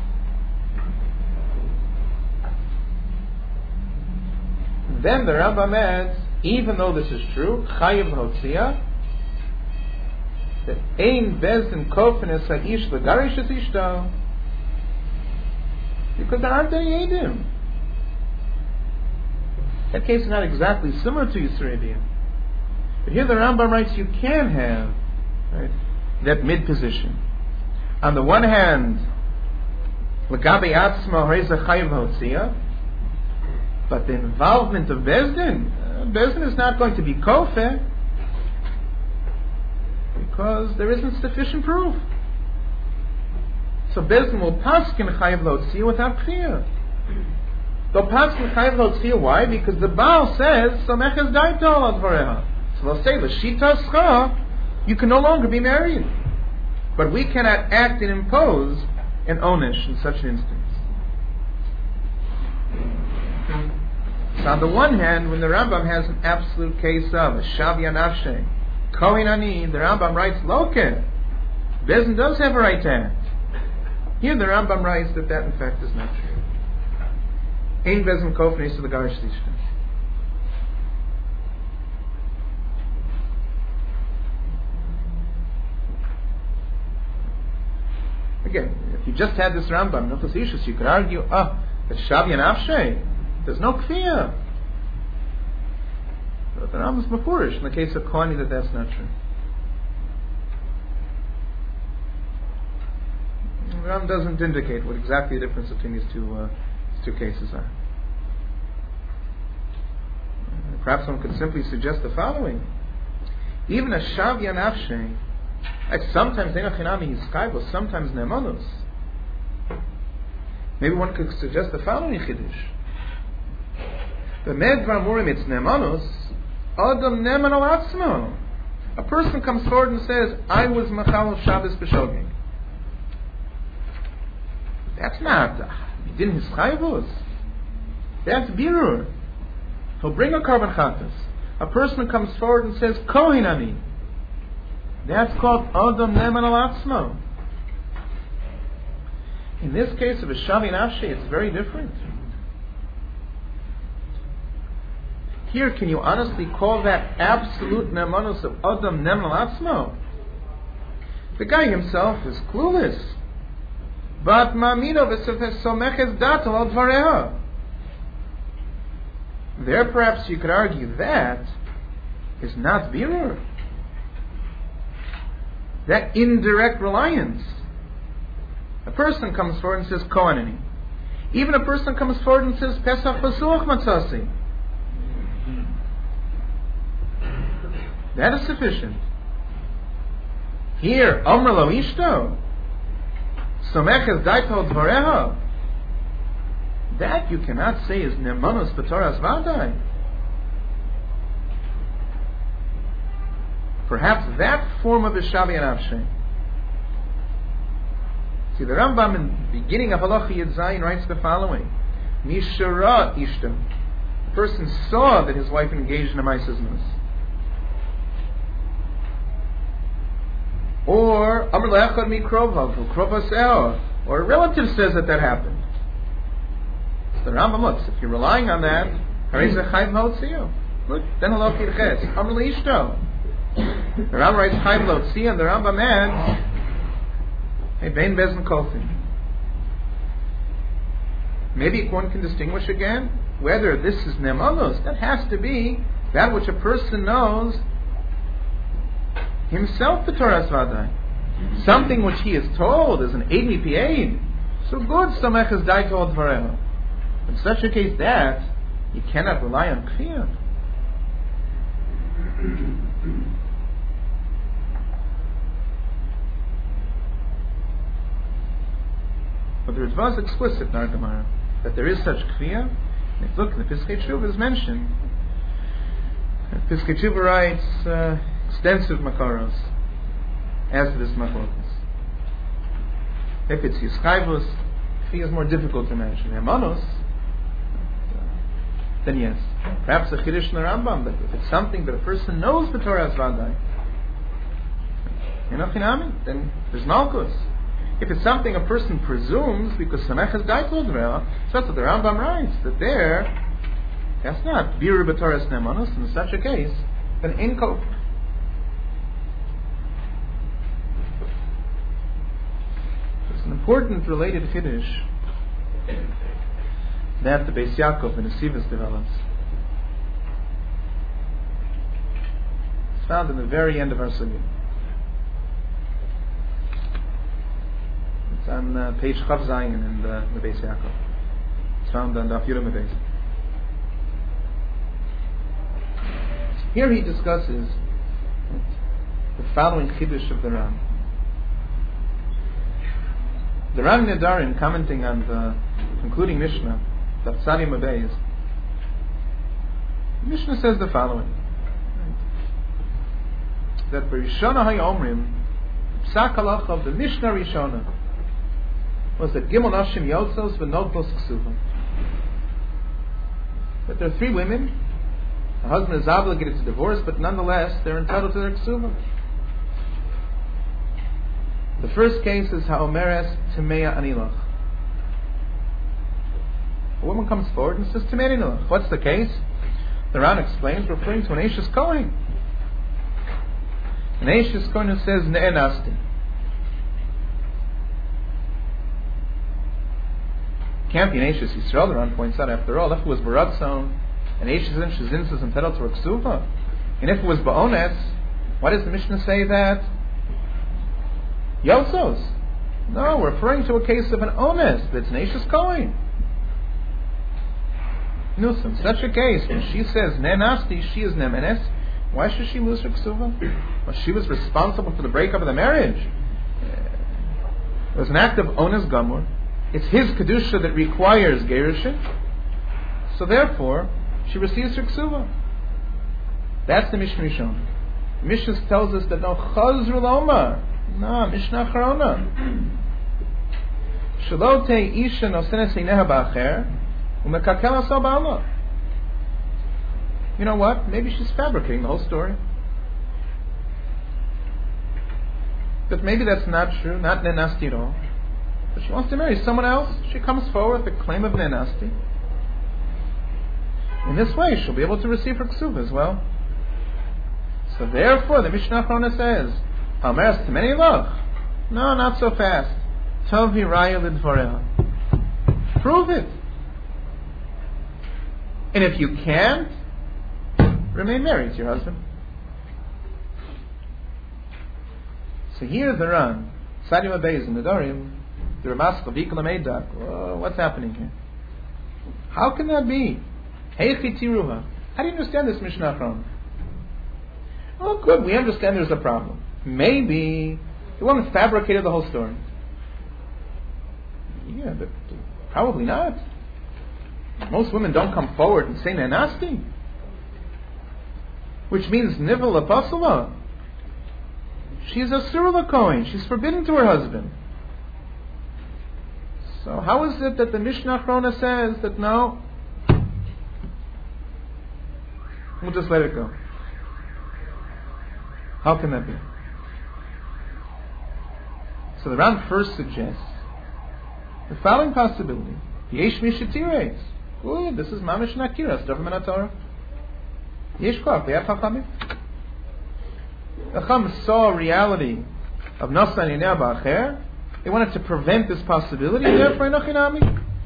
Then the Rambam adds, even though this is true, Chayiv Hotzia, that Ein Bezdin Kofen Es Ha'ish L'Garish Es Ishto, because there aren't any Eidim. That case is not exactly similar to Yisrael Edom. But here the Rambam writes you can have, right, that mid position. On the one hand, L'Gabe Atzma Hareza Chayiv Hotzia, but the involvement of Bezdin is not going to be kofeh because there isn't sufficient proof. So Bezdin will paskin chayiv lotzia without kfiyah. They'll paskin chayiv lotzia. Why? Because the Baal says sameches daito al dvareha. So they'll say l'shita scha, you can no longer be married, but we cannot act and impose an onish in such an instance. So on the one hand, when the Rambam has an absolute case of a Shavya Nafshe, Kohen Ani, the Rambam writes, Loke, Bezdin does have a right to act. Here the Rambam writes that in fact is not true. Ein Bezdin Kofen is to the Garish Tishta. Again, if you just had this Rambam, Nilchos Ishus, you could argue, that Shavya Nafshe, there's no kfiyah. But the Rambam is mafurish in the case of Kohani that that's not true. The Rambam doesn't indicate what exactly the difference between these two cases are. Perhaps one could simply suggest the following: even a Shavya Nafshe, like sometimes Nenachinami Hiskaibos, sometimes Ne'emonus. Maybe one could suggest the following chiddush. A person comes forward and says, I was Machal Shabbos B'Shogeg. That's not Midin Hischayvus. That's Birur. He'll bring a Karban Chatas. A person comes forward and says, Kohen Ani. That's called Adam Neman Al Atzmo. In this case of a Shavi Nafshi, it's very different. Here, can you honestly call that absolute ne'emanus of Adam Neman Al Atzmo? The guy himself is clueless. But ma'amino v'someches dato al dvareha. There, perhaps you could argue that is not birur. That indirect reliance. A person comes forward and says Kohanini. Even a person comes forward and says Pesach Pasuach Matzasi. That is sufficient. Here, Omer Lo Ishto, Someches Daito Dvareha. That you cannot say is Ne'emanus B'Toras Vadai. Perhaps that form of the Shavya Nafshe. See, the Rambam in the beginning of Halacha Yud Zayin writes the following: Mishara Ishto. The person saw that his wife engaged in a ma'aseh. Or Amar Le'echad Mikrovav, Krovaseo, or a relative says that happened. So the Rambam looks, if you're relying on that, Harei Chayv Ma'otzio. Good. Then Halacha Yud Ches, Amar Le'ishto. The Rambam writes Chayv Ma'otzio, and the Rambam adds, Hey, Bein Bezdin Kofen. Maybe one can distinguish again whether this is Ne'emanus. That has to be that which a person knows himself, the Torah Vadai. Something which he is told is an Eid Mipi Eid. So good, Samech is Daitol Dvareha. In such a case, that you cannot rely on Kfiyah. But the Ritva is explicit in our Gemara that there is such Kfiyah. And if you look in the Piskei Tshuva is mentioned. Piskei Tshuva writes extensive makaros as to this machlokas. If it's Yischayvus, Kfiyah is more difficult to imagine. Nemanos, then yes. Perhaps a Chiddush in the Rambam, that if it's something that a person knows the Torah is Vadai, then there's Malkus. If it's something a person presumes because Samech is Daitol Dvareha, so that's what the Rambam writes, that that's not Biru B'Torah Nemanos. In such a case, then in Kop. It's an important related Chiddush that the Beis Yaakov in the Sivas develops. It's found in the very end of our Sugya. It's on page Chav Zayin in the Beis Yaakov. It's found on Daf Yudam Beis. Here he discusses the following Chiddush of the Ram. The Ram Nedarim, commenting on the concluding Mishnah, Daf Tzadim Beis, Mishnah says the following: that Berishona Hayomrim, Psak Halacha of the Mishnah Rishona was that Gimel Nashim Yotzos v'Notlos Ksuva. That there are 3 women, the husband is obligated to divorce, but nonetheless they're entitled to their Ksuva. The first case is Ha'omeres Timeya Anilach. A woman comes forward and says Timeya Anilach. What's the case? The Ran explains, referring to an Eishes Kohen. An Eishes Kohen who says Ne'enasti. Can't be an Eishes Yisrael. The Ran points out, after all, if it was Baratzon, an Eishes and Shezins is entitled to a Ksuva. And if it was Ba'ones, why does the Mishnah say that? Yotzos. No, we're referring to a case of an Ones that's an Eishes Kohen. In such a case, when she says Ne'enasti, she is Ne'menes, why should she lose her Ksuva? Well, she was responsible for the breakup of the marriage. It was an act of Ones Gamur. It's his Kedusha that requires Gerushin. So therefore, she receives her Ksuva. That's the Mishnah Rishon. The Mishnah tells us that no Chazru Lomar. No, Mishnah Acharona. Shelo tei isha nosenes eineha ba'acher umekakel asal ba'ala. You know what? Maybe she's fabricating the whole story. But maybe that's not true, not Ne'enasti at all. But she wants to marry someone else. She comes forward with a claim of Ne'enasti. In this way, she'll be able to receive her Ksuva as well. So therefore, the Mishnah Acharona says, Ha'omeres Timeya Anilach. No, not so fast. Tov Hiraya L'Dvareha. Prove it. And if you can't, remain married to your husband. So here's the Ran. Tzadim Beis in Nedarim. The Ramaskal Vikal Ameidak. What's happening here? How can that be? Heichi Tiruha. How do you understand this Mishnah Acharona? Oh, good. We understand there's a problem. Maybe the woman fabricated the whole story. Yeah, but probably not. Most women don't come forward and say Ne'enasti, which means Nivel Apasala. She's a Surla Kohen. She's forbidden to her husband. So how is it that the Mishnah Acharona says that no, we'll just let it go? How can that be? So the Ran first suggests the following possibility: Yesh Mishatires. Good, this is Mamish Nakiras, Dovim Torah. Yesh Koach, they have Chachamim. The Chacham saw a reality of Nasa Eineh Ba'acher. They wanted to prevent this possibility, and therefore Enochinami.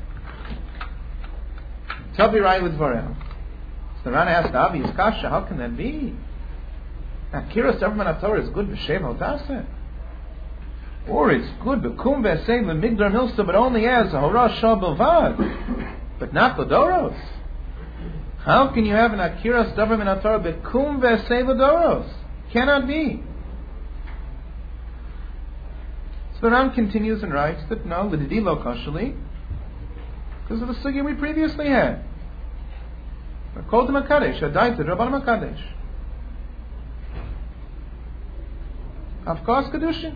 Tavi Rai L'Dvareha. So the Ran asked obvious kasha: how can that be? Akiras Dovim Torah is good b'Shem Hotase. Or it's good, Bekum Vesei Lemigdar Milsa, but only as a Hora Shah Bilvad, but not Ladoros. How can you have an Akiras Davar Min HaTorah Bekum Vesei Ladoros? Cannot be. So the Ram continues and writes that no, Lididi Lo Kashali, because of the sugya we previously had. Kol to Makadesh, Adaita Rabban Makadesh. Afkos Kedushin.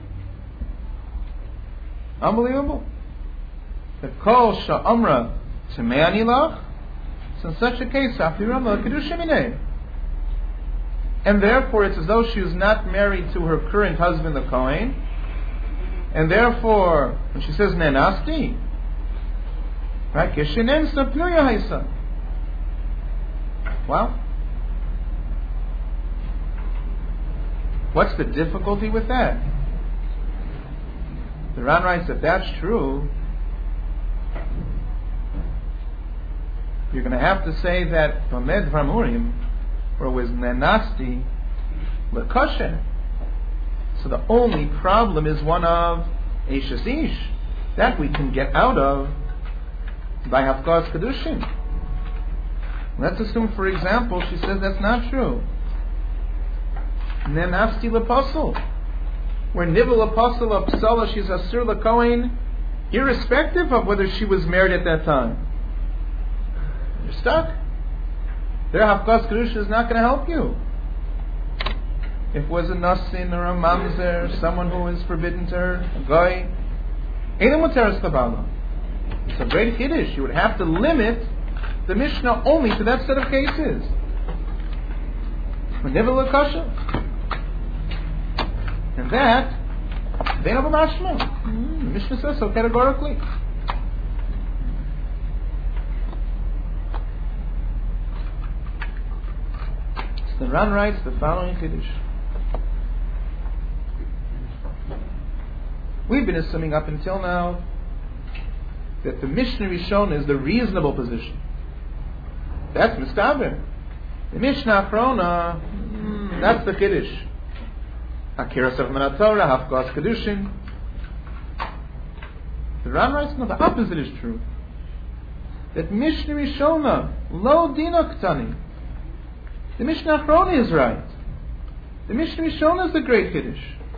Unbelievable. The Kol Sha'amra Tme'ani Lach. So in such a case, Afiram Kedushin Minei. And therefore it's as though she was not married to her current husband, the Kohen. And therefore, when she says Nenasti, right? Keshinen Sapnuya Haisa. Well, what's the difficulty with that? The Ran writes that that's true. You're going to have to say that Vamed Vramurim, or was Nenasti Lekosher. So the only problem is one of Eishes Ish. That we can get out of by Hafkas Kedushin. Let's assume, for example, she says that's not true. Nenasti Leposel. Where Nivel Apostle of Psala, she's Asur Lekohen, irrespective of whether she was married at that time. You're stuck. Their Hafkas Kedushin is not going to help you. If it was a Nasin or a Mamzer, someone who is forbidden to her, a guy, it's a great Kiddush. You would have to limit the Mishnah only to that set of cases. And that, they have a mashma. The Mishnah says so categorically. So the Ran writes the following Kiddush. We've been assuming up until now that the Mishnah Rishon is the reasonable position. That's Mistaber. The Mishnah Achrona, that's the Kiddush. Akiras of Min HaTorah, Hafkas Kedushin. The Ran writes, no, the opposite is true. That Mishnah Rishona, Lo Dina Ktani. The Mishnah Achrona is right. The Mishnah Rishona is the great Kiddush.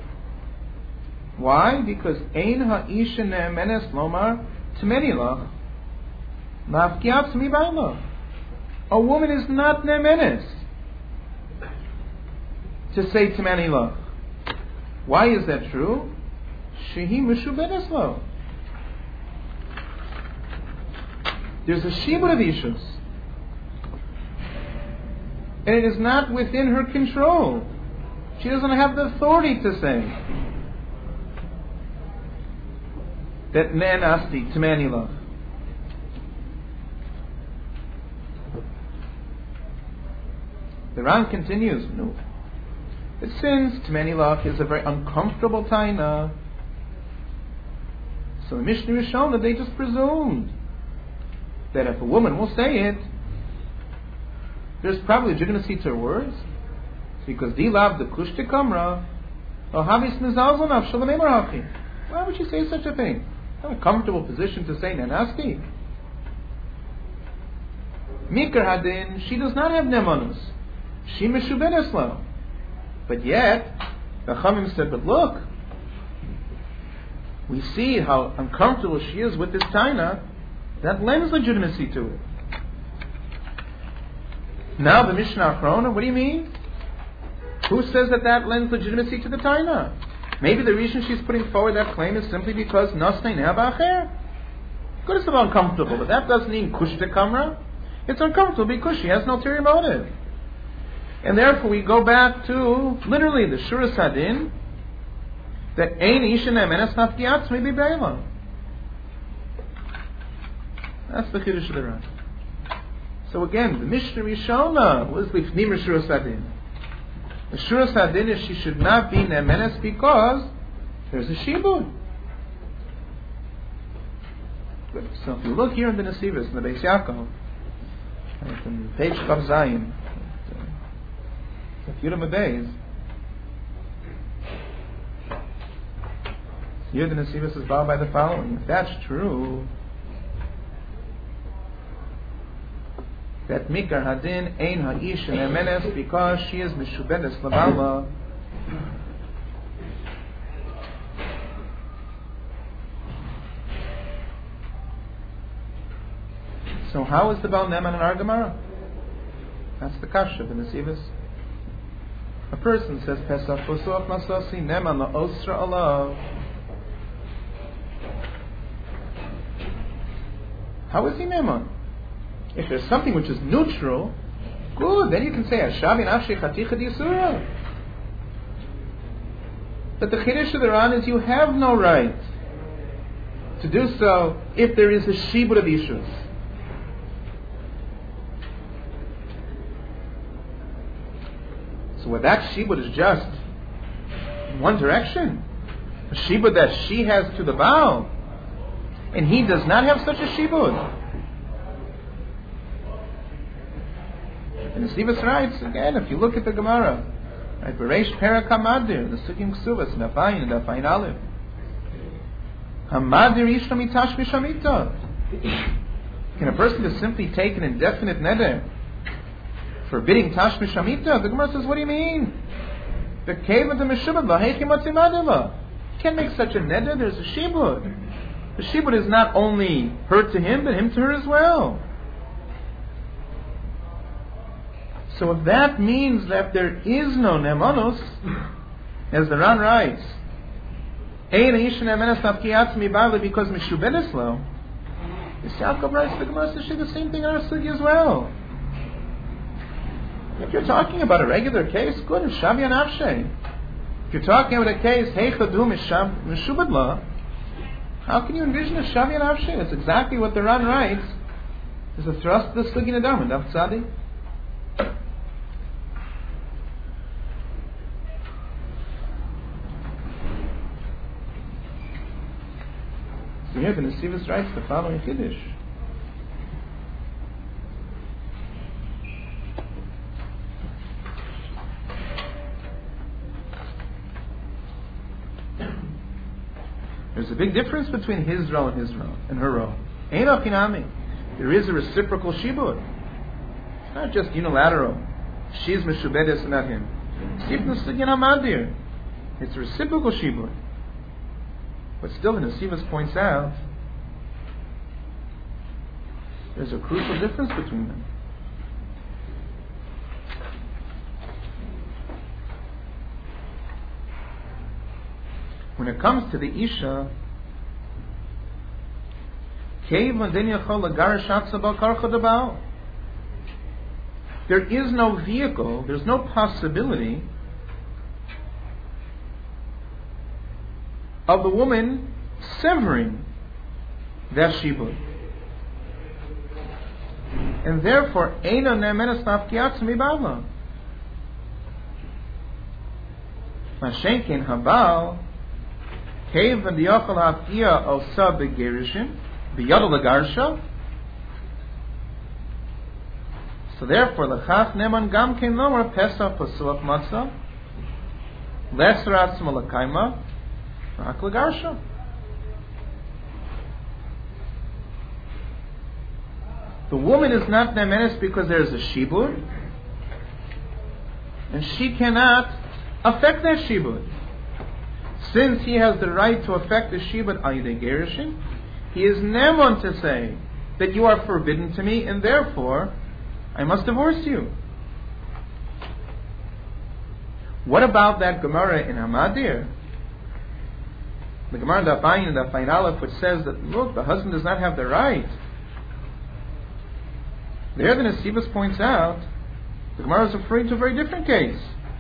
Why? Because Ein Ha'isha Ne'emenes Lomar T'meni Lach Ma'afkiat T'mi Ba'ilach. A woman is not Ne'emenes to say T'meni Lach. Why is that true? Shehi Meshubedes Lo. There's a shibud of Ishus, and it is not within her control. She doesn't have the authority to say that Ne'enasti T'meni Lach. The Ran continues, no. But since T'meni Lach is a very uncomfortable taina, so the Mishnah Rishonah, they just presumed that if a woman will say it, there's probably legitimacy to her words, because Dilav the Kushti Kamra, Havis Mizalzanav Shalom Hachi. Why would she say such a thing? Not a comfortable position to say Nenasti. Mikar Hadin, she does not have Nemanus. She Meshubedes Lo. But yet, the Chamim said, but look, we see how uncomfortable she is with this taina. That lends legitimacy to it. Now the Mishnah Achrona, what do you mean? Who says that lends legitimacy to the taina? Maybe the reason she's putting forward that claim is simply because Nasnei Ne'abacher. Good, it's uncomfortable, but that doesn't mean Kushta Kamra. It's uncomfortable because she has no ulterior motive. And therefore we go back to, literally, the Shuras Hadin, that Ein Isha Ne'emenes Mafkiat Tzmi B'Beila. That's the Kiddush of the Ran. So again, the Mishnah Rishona was Lifnim Shuras Hadin. The Shuras Hadin is she should not be Ne'emenes because there's a Shibud. So if you look here in the Nesivos, in the Beis Yaakov, on page Chav Zayin, the Yudam Abayz, Here the Nesivos is bound by the following. If that's true, that Mikar Hadin Ein Ha'ish Ne'emenes, because she is Mishubedes Labala, so how is the Baal Neman in our Gemara? That's the kasha of the Nesivos. A person says Pesach Posuach Masasi Neman La'osra Allah. How is he Neman? If there's something which is neutral, good, then you can say Hashavi Nafshi Chaticha D'Yisura. But the Chiddush of the Ran is you have no right to do so if there is a shibud of Ishus. So what that shibud is just in one direction. A shibud that she has to the Baal. And he does not have such a shibud. And the Nesivos writes, again, if you look at the Gemara, right, Bereish Perak HaMadir, the Sugim Ksuvas, Nafayin and Nafayin Aleph. HaMadir Yishna Mitash Mishamita. Can a person just simply take an indefinite neder forbidding Tash Mishamita? The Gemara says, what do you mean? The cave of the Meshubad, Laheichi Matzimadila. You can't make such a neder, there's a shibud. The shibud is not only her to him, but him to her as well. So if that means that there is no nemanus, as the Ran writes, because Mishubedes lo, the Yaakov writes, the Gemara says the same thing in our sugi as well. If you're talking about a regular case, good, it's Shavya Nafshe. If you're talking about a case, Heichadu Mishubed lo, how can you envision a Shavya Nafshe? That's exactly what the Ran writes. Is a thrust of the sugi Nadam and Daf Tzadi. So here the Nesivos writes the following Chiddush. There's a big difference between his role and her role. Ein achinami. There is a reciprocal shibud. It's not just unilateral. She's Meshubedes and not him. It's a reciprocal shibud. But still, the Nesivos points out there's a crucial difference between them. When it comes to the Isha, there is no vehicle, there's no possibility of the woman severing that shibud. And therefore, Eina Ne'emenes Nafkiatz Mibala. Mashenkin Habal, Kev and Yochel Hafkia Osa Begerishin, Biyadol Lagarsha. So therefore, Lachach Neman Gam Ken Lomar Pesach Pasuach Matzah, Lesrat Smalakaima, Rak Lagarsha. The woman is not Ne'emenes because there is a shibud, and she cannot affect that shibud. Since he has the right to affect the shibud ayidei gerushin, he is Ne'eman to say that you are forbidden to me, and therefore I must divorce you. What about that Gemara in Hamadir? The Gemara in Dafayin and Dafayin Aleph, which says that, look, the husband does not have the right. There the Nesivos points out, the Gemara is referring to a very different case.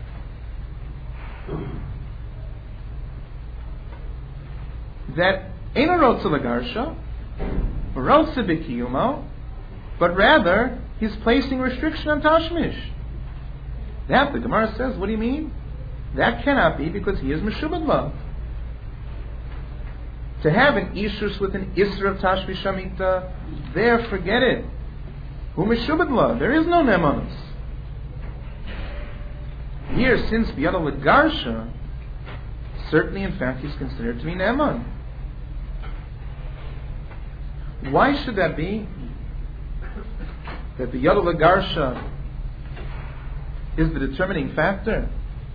That ain't a rotza lagarsha, rotza b'kiyumo, but rather he's placing restriction on tashmish. That the Gemara says, what do you mean? That cannot be because he is meshubad love. To have an ishus with an isra of tashmish shamita, there forget it. Who meshubad love? There is no nemanus. Here, since biyada lagarsha, certainly, in fact, he's considered to be Ne'eman. Why should that be? That the Yad Lagarsha is the determining factor?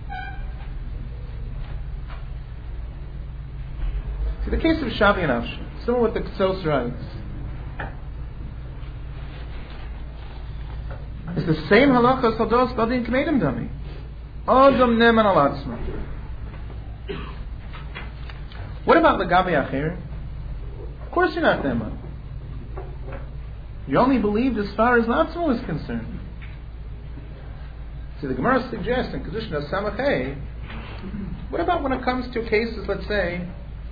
See, the case of Shavi and Afsha, similar with the Ksos writes, it's the same halacha as Haldos Badin K'medim Dami. Adam Ne'eman al Atzma. What about Lagabi Acher? Of course you're not Ne'eman. You only believed as far as Latzma is concerned. See, the Gemara suggests in Kedushin of Samachay, what about when it comes to cases, let's say,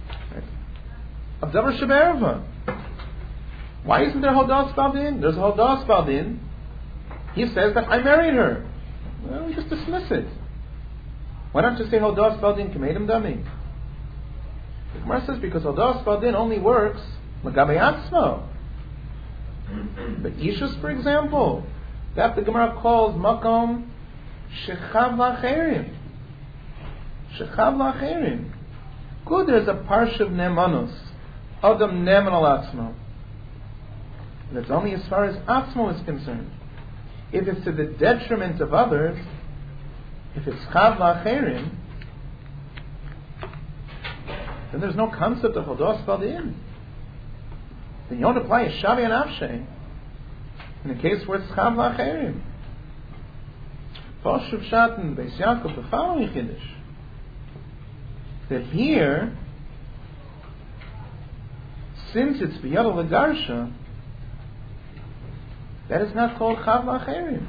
of Davar Sheberva? Why isn't there Haldos Badin? There's Haldos Badin. He says that I married her. Well, just dismiss it. Why don't you say Haldos Badin K'medim Dami? The Gemara says because Haldos Badin only works L'gabei Atzmo. But Ishus, for example, that the Gemara calls Makom Shechav L'Acherim. Shechav L'Acherim. Good, there's a Parsha of Ne'emanus. Adam Ne'eman al Atzmo. That's only as far as Atzmo is concerned. If it's to the detriment of others, if it's Chav L'Acherim, then there's no concept of Haldos Badin. Then you don't apply a Shavi and Afshe in a case where it's Chav L'Acherim. Poshuv Shaten Beis Yaakov, the following Chiddush, that here, since it's B'yad L'Garsha, that is not called Chav L'Acherim.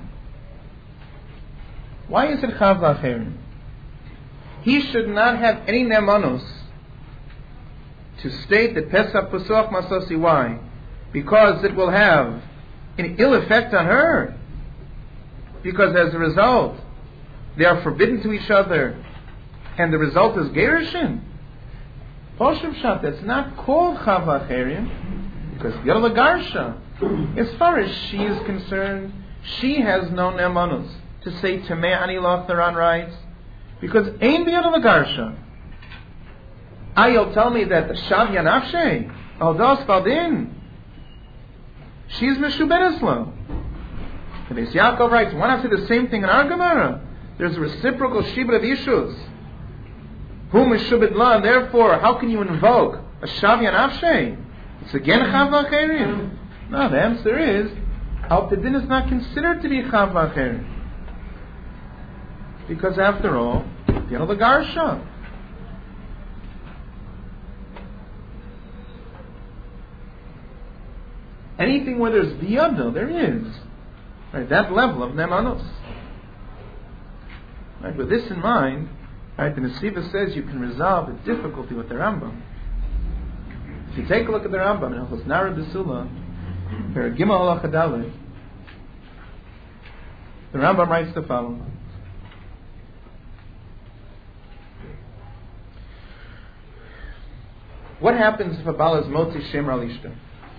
Why is it Chav L'Acherim? He should not have any Ne'emanus to state that Pesach Pesach Masasi. Why? Because it will have an ill effect on her. Because as a result, they are forbidden to each other, and the result is Gerushin. Poshuv Shat, that's not called Chav L'Acherim, because Yad L'Garsha, as far as she is concerned, she has no Ne'emanus to say Tamei Ani Loch Theran rights, because Ein B'Yad L'Garsha. You'll tell me that the Shav Yanafshe, Haldos Badin, she's Meshuberes Lo. And Beis Yaakov writes, one after the same thing in our Gemara. There's a reciprocal Shibud of Ishus. Whom is Shubid La, and therefore, how can you invoke a Shav Yanafshe? It's again Chav L'Acherim. No, the answer is, Al Pidin is not considered to be Chav L'Acherim. Because after all, Yad L'Garsha. Anything where there's Biyado, there is. Right, that level of Ne'emanus. Right, with this in mind, right, the Nesiva says you can resolve the difficulty with the Rambam. If you take a look at the Rambam in Hilchos Nara B'Sula, Perek Gimel Halacha Daled, the Rambam writes the following. What happens if a Baal is Motzi Shemer Al Ishto?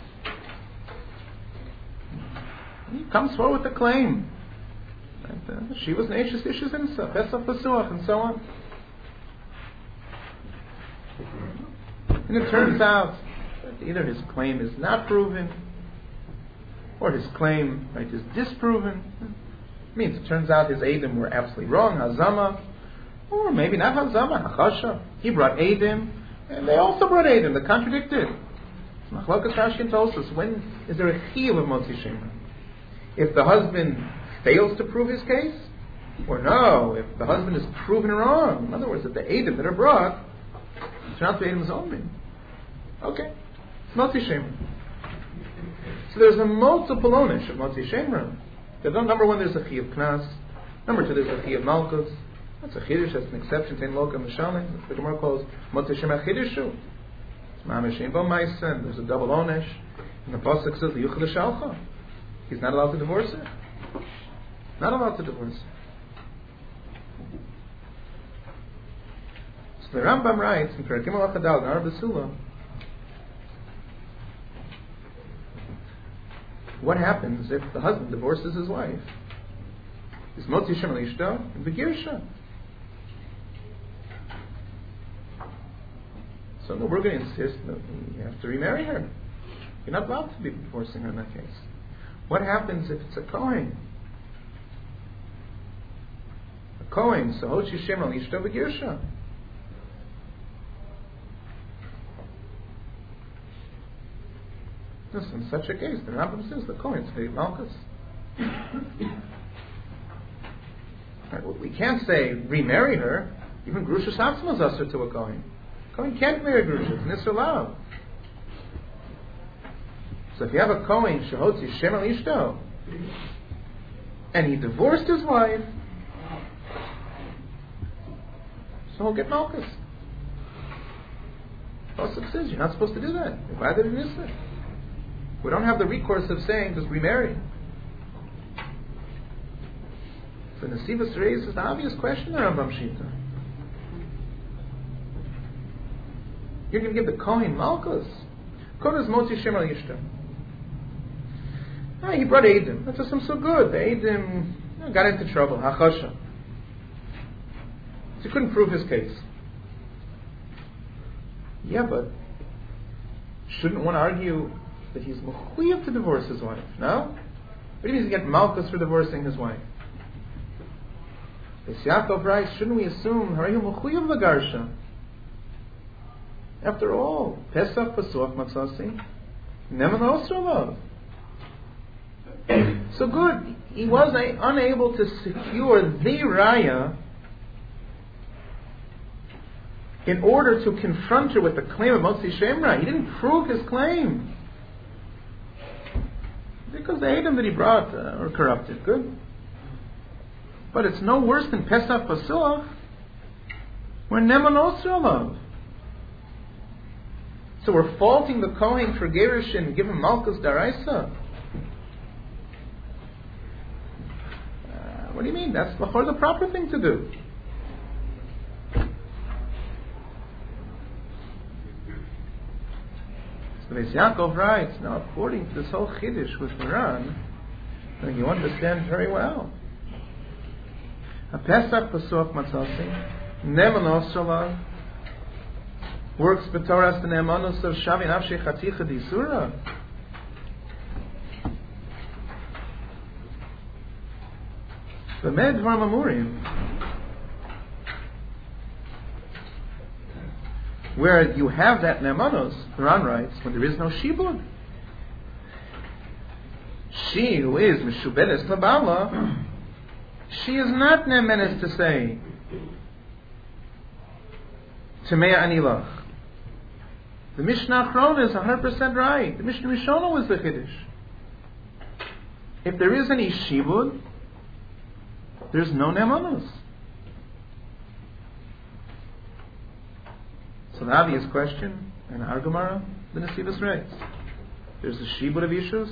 He comes forward with a claim. Right? She was Neishas Ishus Insa, Pesach Pesuach, and so on. And it turns out that either his claim is not proven, or his claim, right, is disproven. It means it turns out his Eidim were absolutely wrong, Hazama, or maybe not Hazama, Hachasha. He brought Eidim, and they also brought Eidim that contradicted. Machlokas Rashi and Tosfos, when is there a chiyuv of Motzi Shemer? If the husband fails to prove his case, or no, if the husband is proven wrong, in other words, that the Eidim that are brought turn out to be Eidim's own. Okay, it's Motzi Shemer. So there's a multiple onish of Motzi Shemer. Number one, there's a chiyuv knas. Number two, there's a chiyuv malchus. That's a chiddush. That's an exception to ein loka mishalim. That's the Gemara calls Motzi Shemer chiddushu. It's mamish ein bo ma'isen. There's a double onish. And the pasuk says the yuchel shalcha. He's not allowed to divorce her. Not allowed to divorce her. So the Rambam writes in Perek Gimel Halacha Daled, Nara B'Sula, what happens if the husband divorces his wife? Is Motzi Shemer Ishto and Begirsha. So no, we're going to insist that you have to remarry her. You're not allowed to be divorcing her in that case. What happens if it's a Kohen? A Kohen, so Hochi Shem al Ishto V'Girsha. In such a case, the Rambam says the Kohen is Veit Malchus. Right, well, we can't say remarry her. Even Grusha Satzma is usher to a Kohen. Kohen can't marry Grusha. It's Nisr Lav. So if you have a Kohen, Shehotzi Shem al Ishto, and he divorced his wife, so he'll get Malchus. Pasuk says you're not supposed to do that. Why did it Nisr? We don't have the recourse of saying just remarry. So Nesivos raises the obvious question there, Rambam Shita. You're going to give the Kohen Malchus. Kohen is Motzi Shem al Ishto. He brought Eidim. That doesn't so good. The Eidim got into trouble. Hachasha. So he couldn't prove his case. Yeah, but shouldn't one argue that he's mechuyev to divorce his wife? No? What do you mean he get Malchus for divorcing his wife? As Yaakov writes, shouldn't we assume Harayu mechuyev l'garsha? After all, Pesach Pasuach Matzasi, Neman Osralav. So good, he was unable to secure the raya in order to confront her with the claim of Motzi Shemra. He didn't prove his claim. Because the Edom that he brought were corrupted. Good. But it's no worse than Pesach Pasuach, where Neman Osralav. So we're faulting the Kohen for Gerushin and give him Malchus Daraisa. What do you mean? That's the proper thing to do. So as Yaakov writes, now according to this whole Chiddush with Moran, I think you understand very well. A Pesach Pasuach Matzasi, Neman Osralav, works b'Torah the ne'emanus of Shavi Nafshei Chaticha D'Isura. V'med Dvar Mamurim, where you have that ne'emanus, the Ran writes, when there is no shibud. She who is Mishubedes Labala, she is not ne'emenes to say Tamei Anilach. The Mishnah Achrona is 100% right. The Mishnah Rishona was the Chiddush. If there is any shibud, there's no ne'emanus. So the obvious question, in our Gemara, the Nesivos writes, there's a shibud of issues.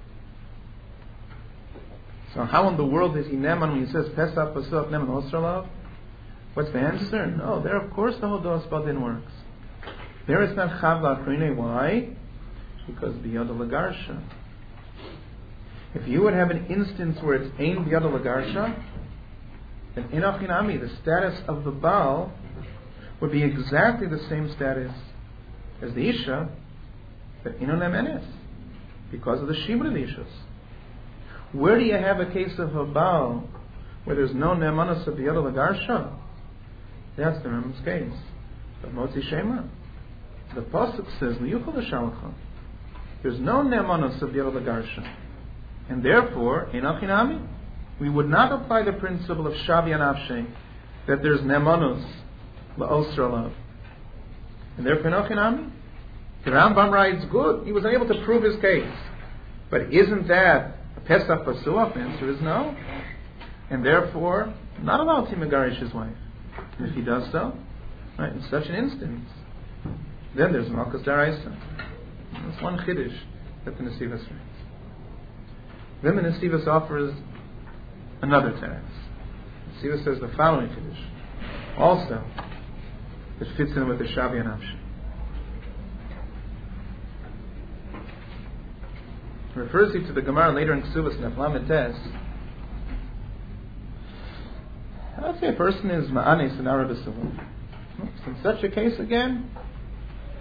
So how in the world is he ne'eman when he says Pesach Pasuach Neman Osralav? What's the answer? No, there of course the whole Dos Badin works. There it's not Chav La'Achrine. Why? Because Biyad Lagarsha. If you would have an instance where it's Ein Biyad Lagarsha, then Inachinami, the status of the Baal, would be exactly the same status as the Isha, but Inonem Enes, because of the Shibud of the Ishas. Where do you have a case of a Baal where there's no Ne'emanas of Biyad Lagarsha? That's the Rambam's case. But Motzi Shemra. The Pasuk says, Liyuchal L'Shalcha. There's no Ne'emanos of Biyad Lagarsha. And therefore, Enachinami, we would not apply the principle of Shavi Anafshe, that there's Ne'emanos La'osralav. And therefore, Enachinami, the Rambam writes, good, he was unable to prove his case. But isn't that a Pesach Pasuach? The answer is no. And therefore, not allowed to megarish his wife. And if he does so, right, in such an instance, then there's Malchus Daraisa. That's one Chiddush that the Nesivos writes. Then the Nesivos offers another teretz. Nesivos says the following Chiddush, also, that fits in with the Shavi Anafshe. Refers you to the Gemara later in Ksuvas in Aflamet Tes. Let's say a person is Ma'anis in Arabism. In such a case again,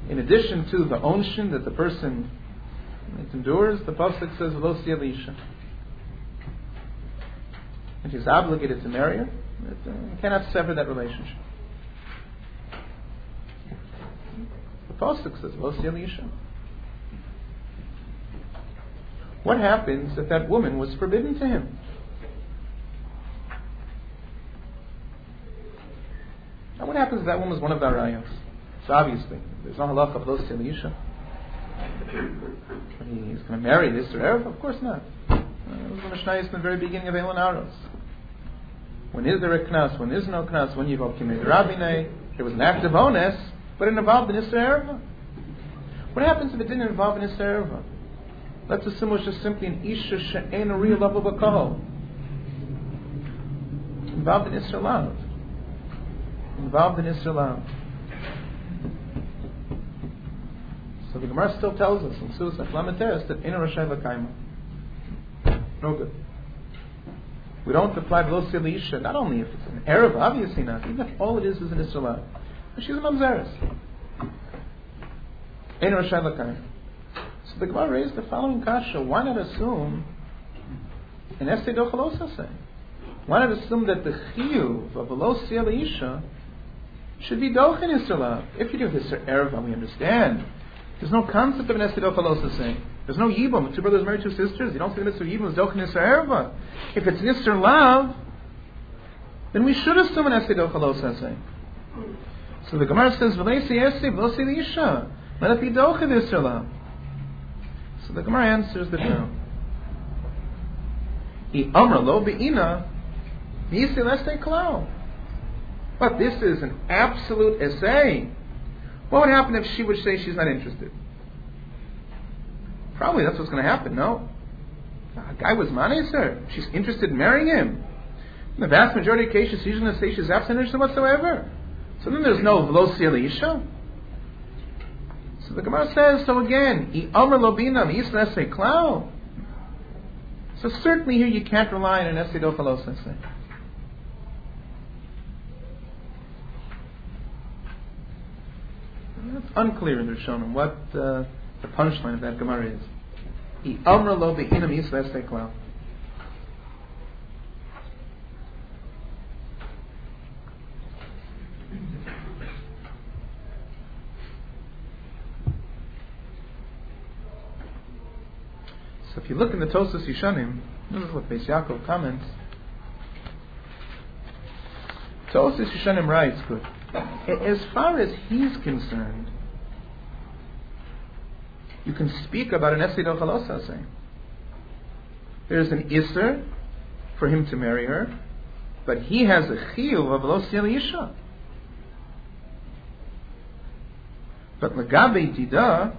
in addition to the onshin that the person endures, the pasuk says lo sia l'isha, and he's obligated to marry her. He cannot sever that relationship. The pasuk says lo sia l'isha. What happens if that woman was forbidden to him? Now what happens if that woman was one of the arayos? So obviously, there's no halacha of lo sia l'isha. He's going to marry this or Erev? Of course not. It was the Mishnah in the very beginning of Elon Aros. When is there a knas? When is no knas? When you go kimei rabinei? There was an act of ones, but it involved an isra erva. What happens if it didn't involve an isra erva? Let's assume it was just simply an isha she'en a real level b'kahol. Involved in isra lav. Involved in isra lav. So the Gemara still tells us in Sudas Aflamateres that Eino Rashai L'Kaima. No good. We don't apply Lo Sia L'Isha, not only if it's an Erev, obviously not, even if all it is an Isra. She's a Mamzeres. Eino Rashai L'Kaima. So the Gemara raised the following kasha: why not assume an Esei Dochal Osasei? Why not assume that the Chiyuv of Lo Sia L'Isha should be Dochin Isra? If you do this Erev, we understand. There's no concept of an Esei Dochal Osasei. There's no Yibum. Two brothers married two sisters. You don't see the mitzvah Yibum as Dochin Isra Erva. If it's Isra Lav, then we should assume an Esei Dochal Osasei. So the Gemara says, V'lei Si Esei, V'lo Si L'Isha. Let it be Dochin Isra Lav. So the Gemara answers the no. I Amra Lo Be'ina, V'yisi L'Estei Klau. But this is an absolute essay. What would happen if she would say she's not interested? Probably that's what's going to happen, no? A guy was manes her. She's interested in marrying him. In the vast majority of cases, she's going to say she's absent interested whatsoever. So then there's no V'lo Sia L'Isha. So the Gemara says, so again, I Amr Lo Bina V'yis L'Esei Klau. So certainly here you can't rely on an Esei Dochal Osasei. It's unclear in the Rishonim what the punchline of that Gemara is. I Amr Lo Be'ina V'yis L'Esei Klau. So if you look in the Tosas Yishanim, this is what Beis Yaakov comments. Tosas Yishanim writes, good. As far as he's concerned, you can speak about an Esei Dochal Osasei. There's an Isser for him to marry her, but he has a Chiyuv of Lo Sia L'Isha. But L'gabe Dida,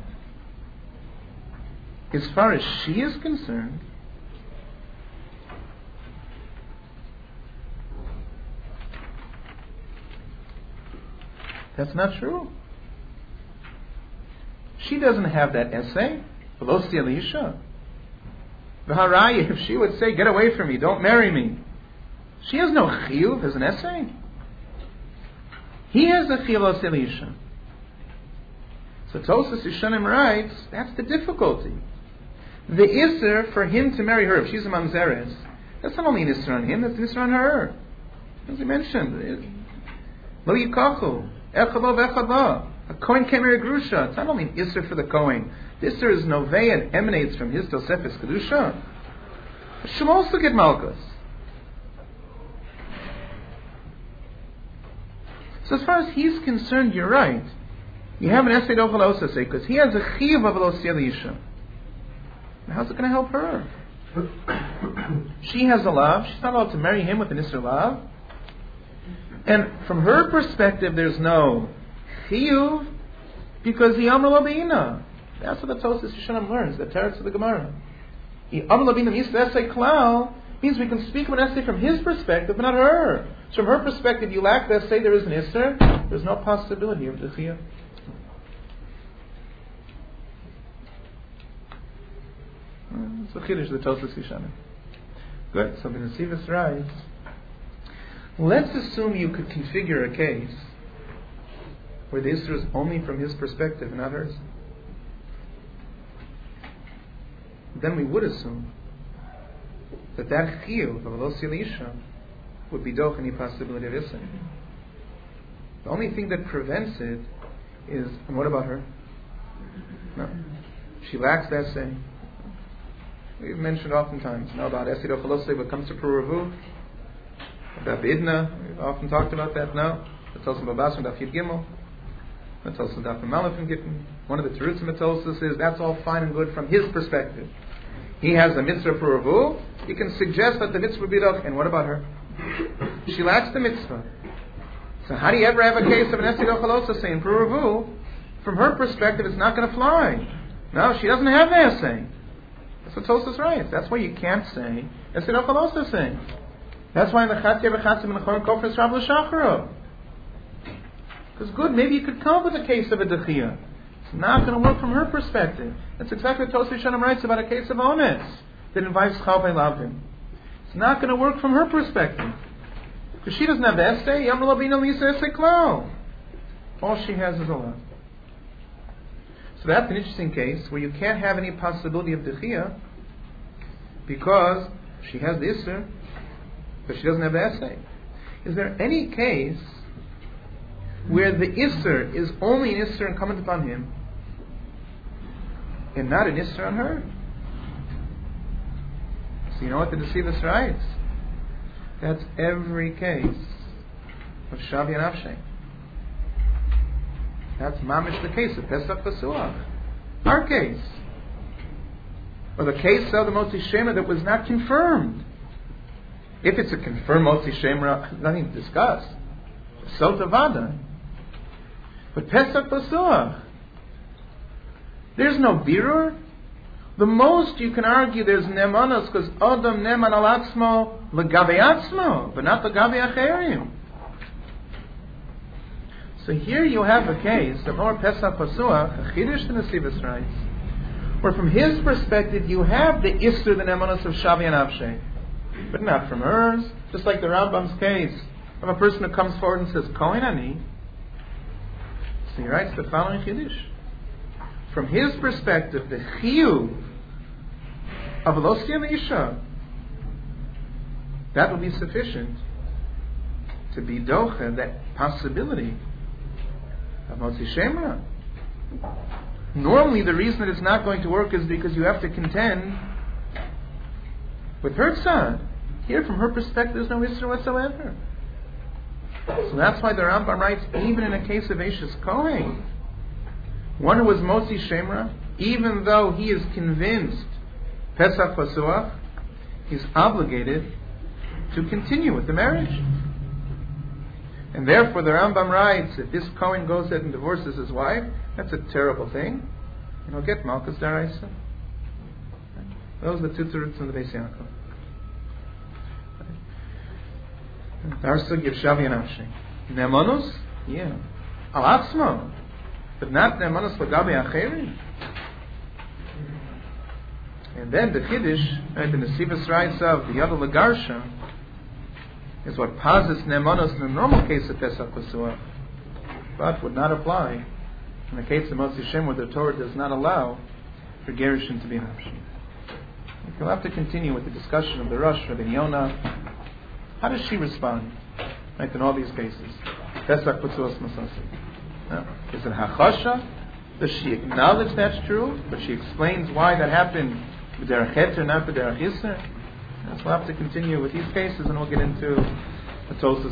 as far as she is concerned, that's not true. She doesn't have that essay. Lo Sia L'Isha. V'haraya, if she would say, get away from me, don't marry me. She has no chiyuv as an essay. He has a chiyuv Lo Sia L'Isha. So Tosas Yishanim writes, that's the difficulty. The Isser for him to marry her, if she's a Mamzeres, that's not only an Isser on him, that's an Isser on her. As we mentioned, Lo Yikachu. A Kohen can't marry a Grusha. It's not only an Isser for the Kohen. The Isser is Novei and emanates from his Tosefes Kedusha. She'll also get Malchus. So as far as he's concerned, you're right. You have an Esei Dochal Osasei because he has a Chiyuv of Lo Sia L'Isha. How's it going to help her? She has a lav. She's not allowed to marry him with an Isser lav. And from her perspective, there's no chiyuv because the Amr Lo Be'ina. That's what the Tosas Yishanim learns, the teretz of the Gemara. The Amr Lo Be'ina V'yis L'Esei Klau means we can speak of an essay from his perspective, but not her. So from her perspective, you lack the essay, there is an Isser, there's no possibility of the chiyuv. It's a chiddush the Tosas Yishanim. Good. So the Nesivos writes, let's assume you could configure a case where the Isser is only from his perspective and not hers, then we would assume that chiyuv of Alosi Elisha would be doch any possibility of Isser. The only thing that prevents it is, and what about her? No. She lacks the essay. We've mentioned oftentimes about Essay Dochalosei, what comes to Puravu, about Bidna, we've often talked about that now. It's also Babas and Daf Yud Gimel. It's also Daf Malaf and Gittin. One of the Terutzim Metosis is that's all fine and good from his perspective. He has a mitzvah Puravu, he can suggest that the mitzvah would be doch, and what about her? She lacks the mitzvah. So how do you ever have a case of an Essay Dochalosei saying Puravu? From her perspective, it's not going to fly. No, she doesn't have the essay. That's what Tosfos writes. That's why you can't say Essay Dochalosei saying. That's why in the Chatziv V'Chatzim and the Chorin Kofar Srab L'Shacharo. Because good, maybe you could come up with a case of a Dechiyah. It's not going to work from her perspective. That's exactly what Tosfos Yeshanim writes about a case of Ones that invites Chal Lavim. It's not going to work from her perspective. Because she doesn't have the essay. Yamar Labina Lisa Essay Klau. All she has is a love. So that's an interesting case where you can't have any possibility of Dechiyah because she has the Isser, but she doesn't have the essay. Is there any case where the Isser is only an Isser incumbent upon him and not an Isser on her? So you know what the Deceivus writes? That's every case of Shavi and Avshei. That's mamish the case of Pesach V'Suach. Our case. Or the case of the Motzi Shemra that was not confirmed. If it's a confirmed Motzi Shemra, nothing to discuss. Sota Vada. But Pesach V'Suach, there's no birur. The most you can argue there's nemanos because Adam neman al atzmo legabe atzmo, but not legabe acherim. So here you have a case of Or Pesach Pasuach, a Chiddush the Nesivus writes, where from his perspective you have the Isser, the Nemanos of Shavi and Avshei, but not from hers. Just like the Rambam's case of a person who comes forward and says, Kohen Ani. So he writes the following Chiddush. From his perspective, the Chiyuv of Elosi Elisha, that will be sufficient to be Docha, that possibility of Motzi Shemra. Normally the reason that it's not going to work is because you have to contend with her tzad. Here from her perspective there's no Isra whatsoever. So that's why the Rambam writes, even in a case of Eishes Kohen, one who was Motzi Shemra, even though he is convinced Pesach Pasuach, he's obligated to continue with the marriage. And therefore the Rambam writes, if this Kohen goes ahead and divorces his wife, that's a terrible thing, and he'll get Malchus Daraisa. Those are the two terutzim in the Beis Yaakov. Our sugi of Shavi and Avshei. Nemanus? Yeah. Al Atzmo. But not Nemanus Lagabi Acherim. And then the Chiddush, the Nesivus writes of the other Lagarsha, is what posits Nemanus in the normal case of Pesach Pasuach, but would not apply in the case of Motzi Shem, where the Torah does not allow for Gerushin to be an option. We'll have to continue with the discussion of the Rosh, Rabbi Yonah. How does she respond, right, in all these cases? Pesach Pasuach Masasi. Is it Hachasha? Does she acknowledge that's true, but she explains why that happened with Derech Heter, not with Derech Yisr? We'll have to continue with these cases, and we'll get into the Tosfos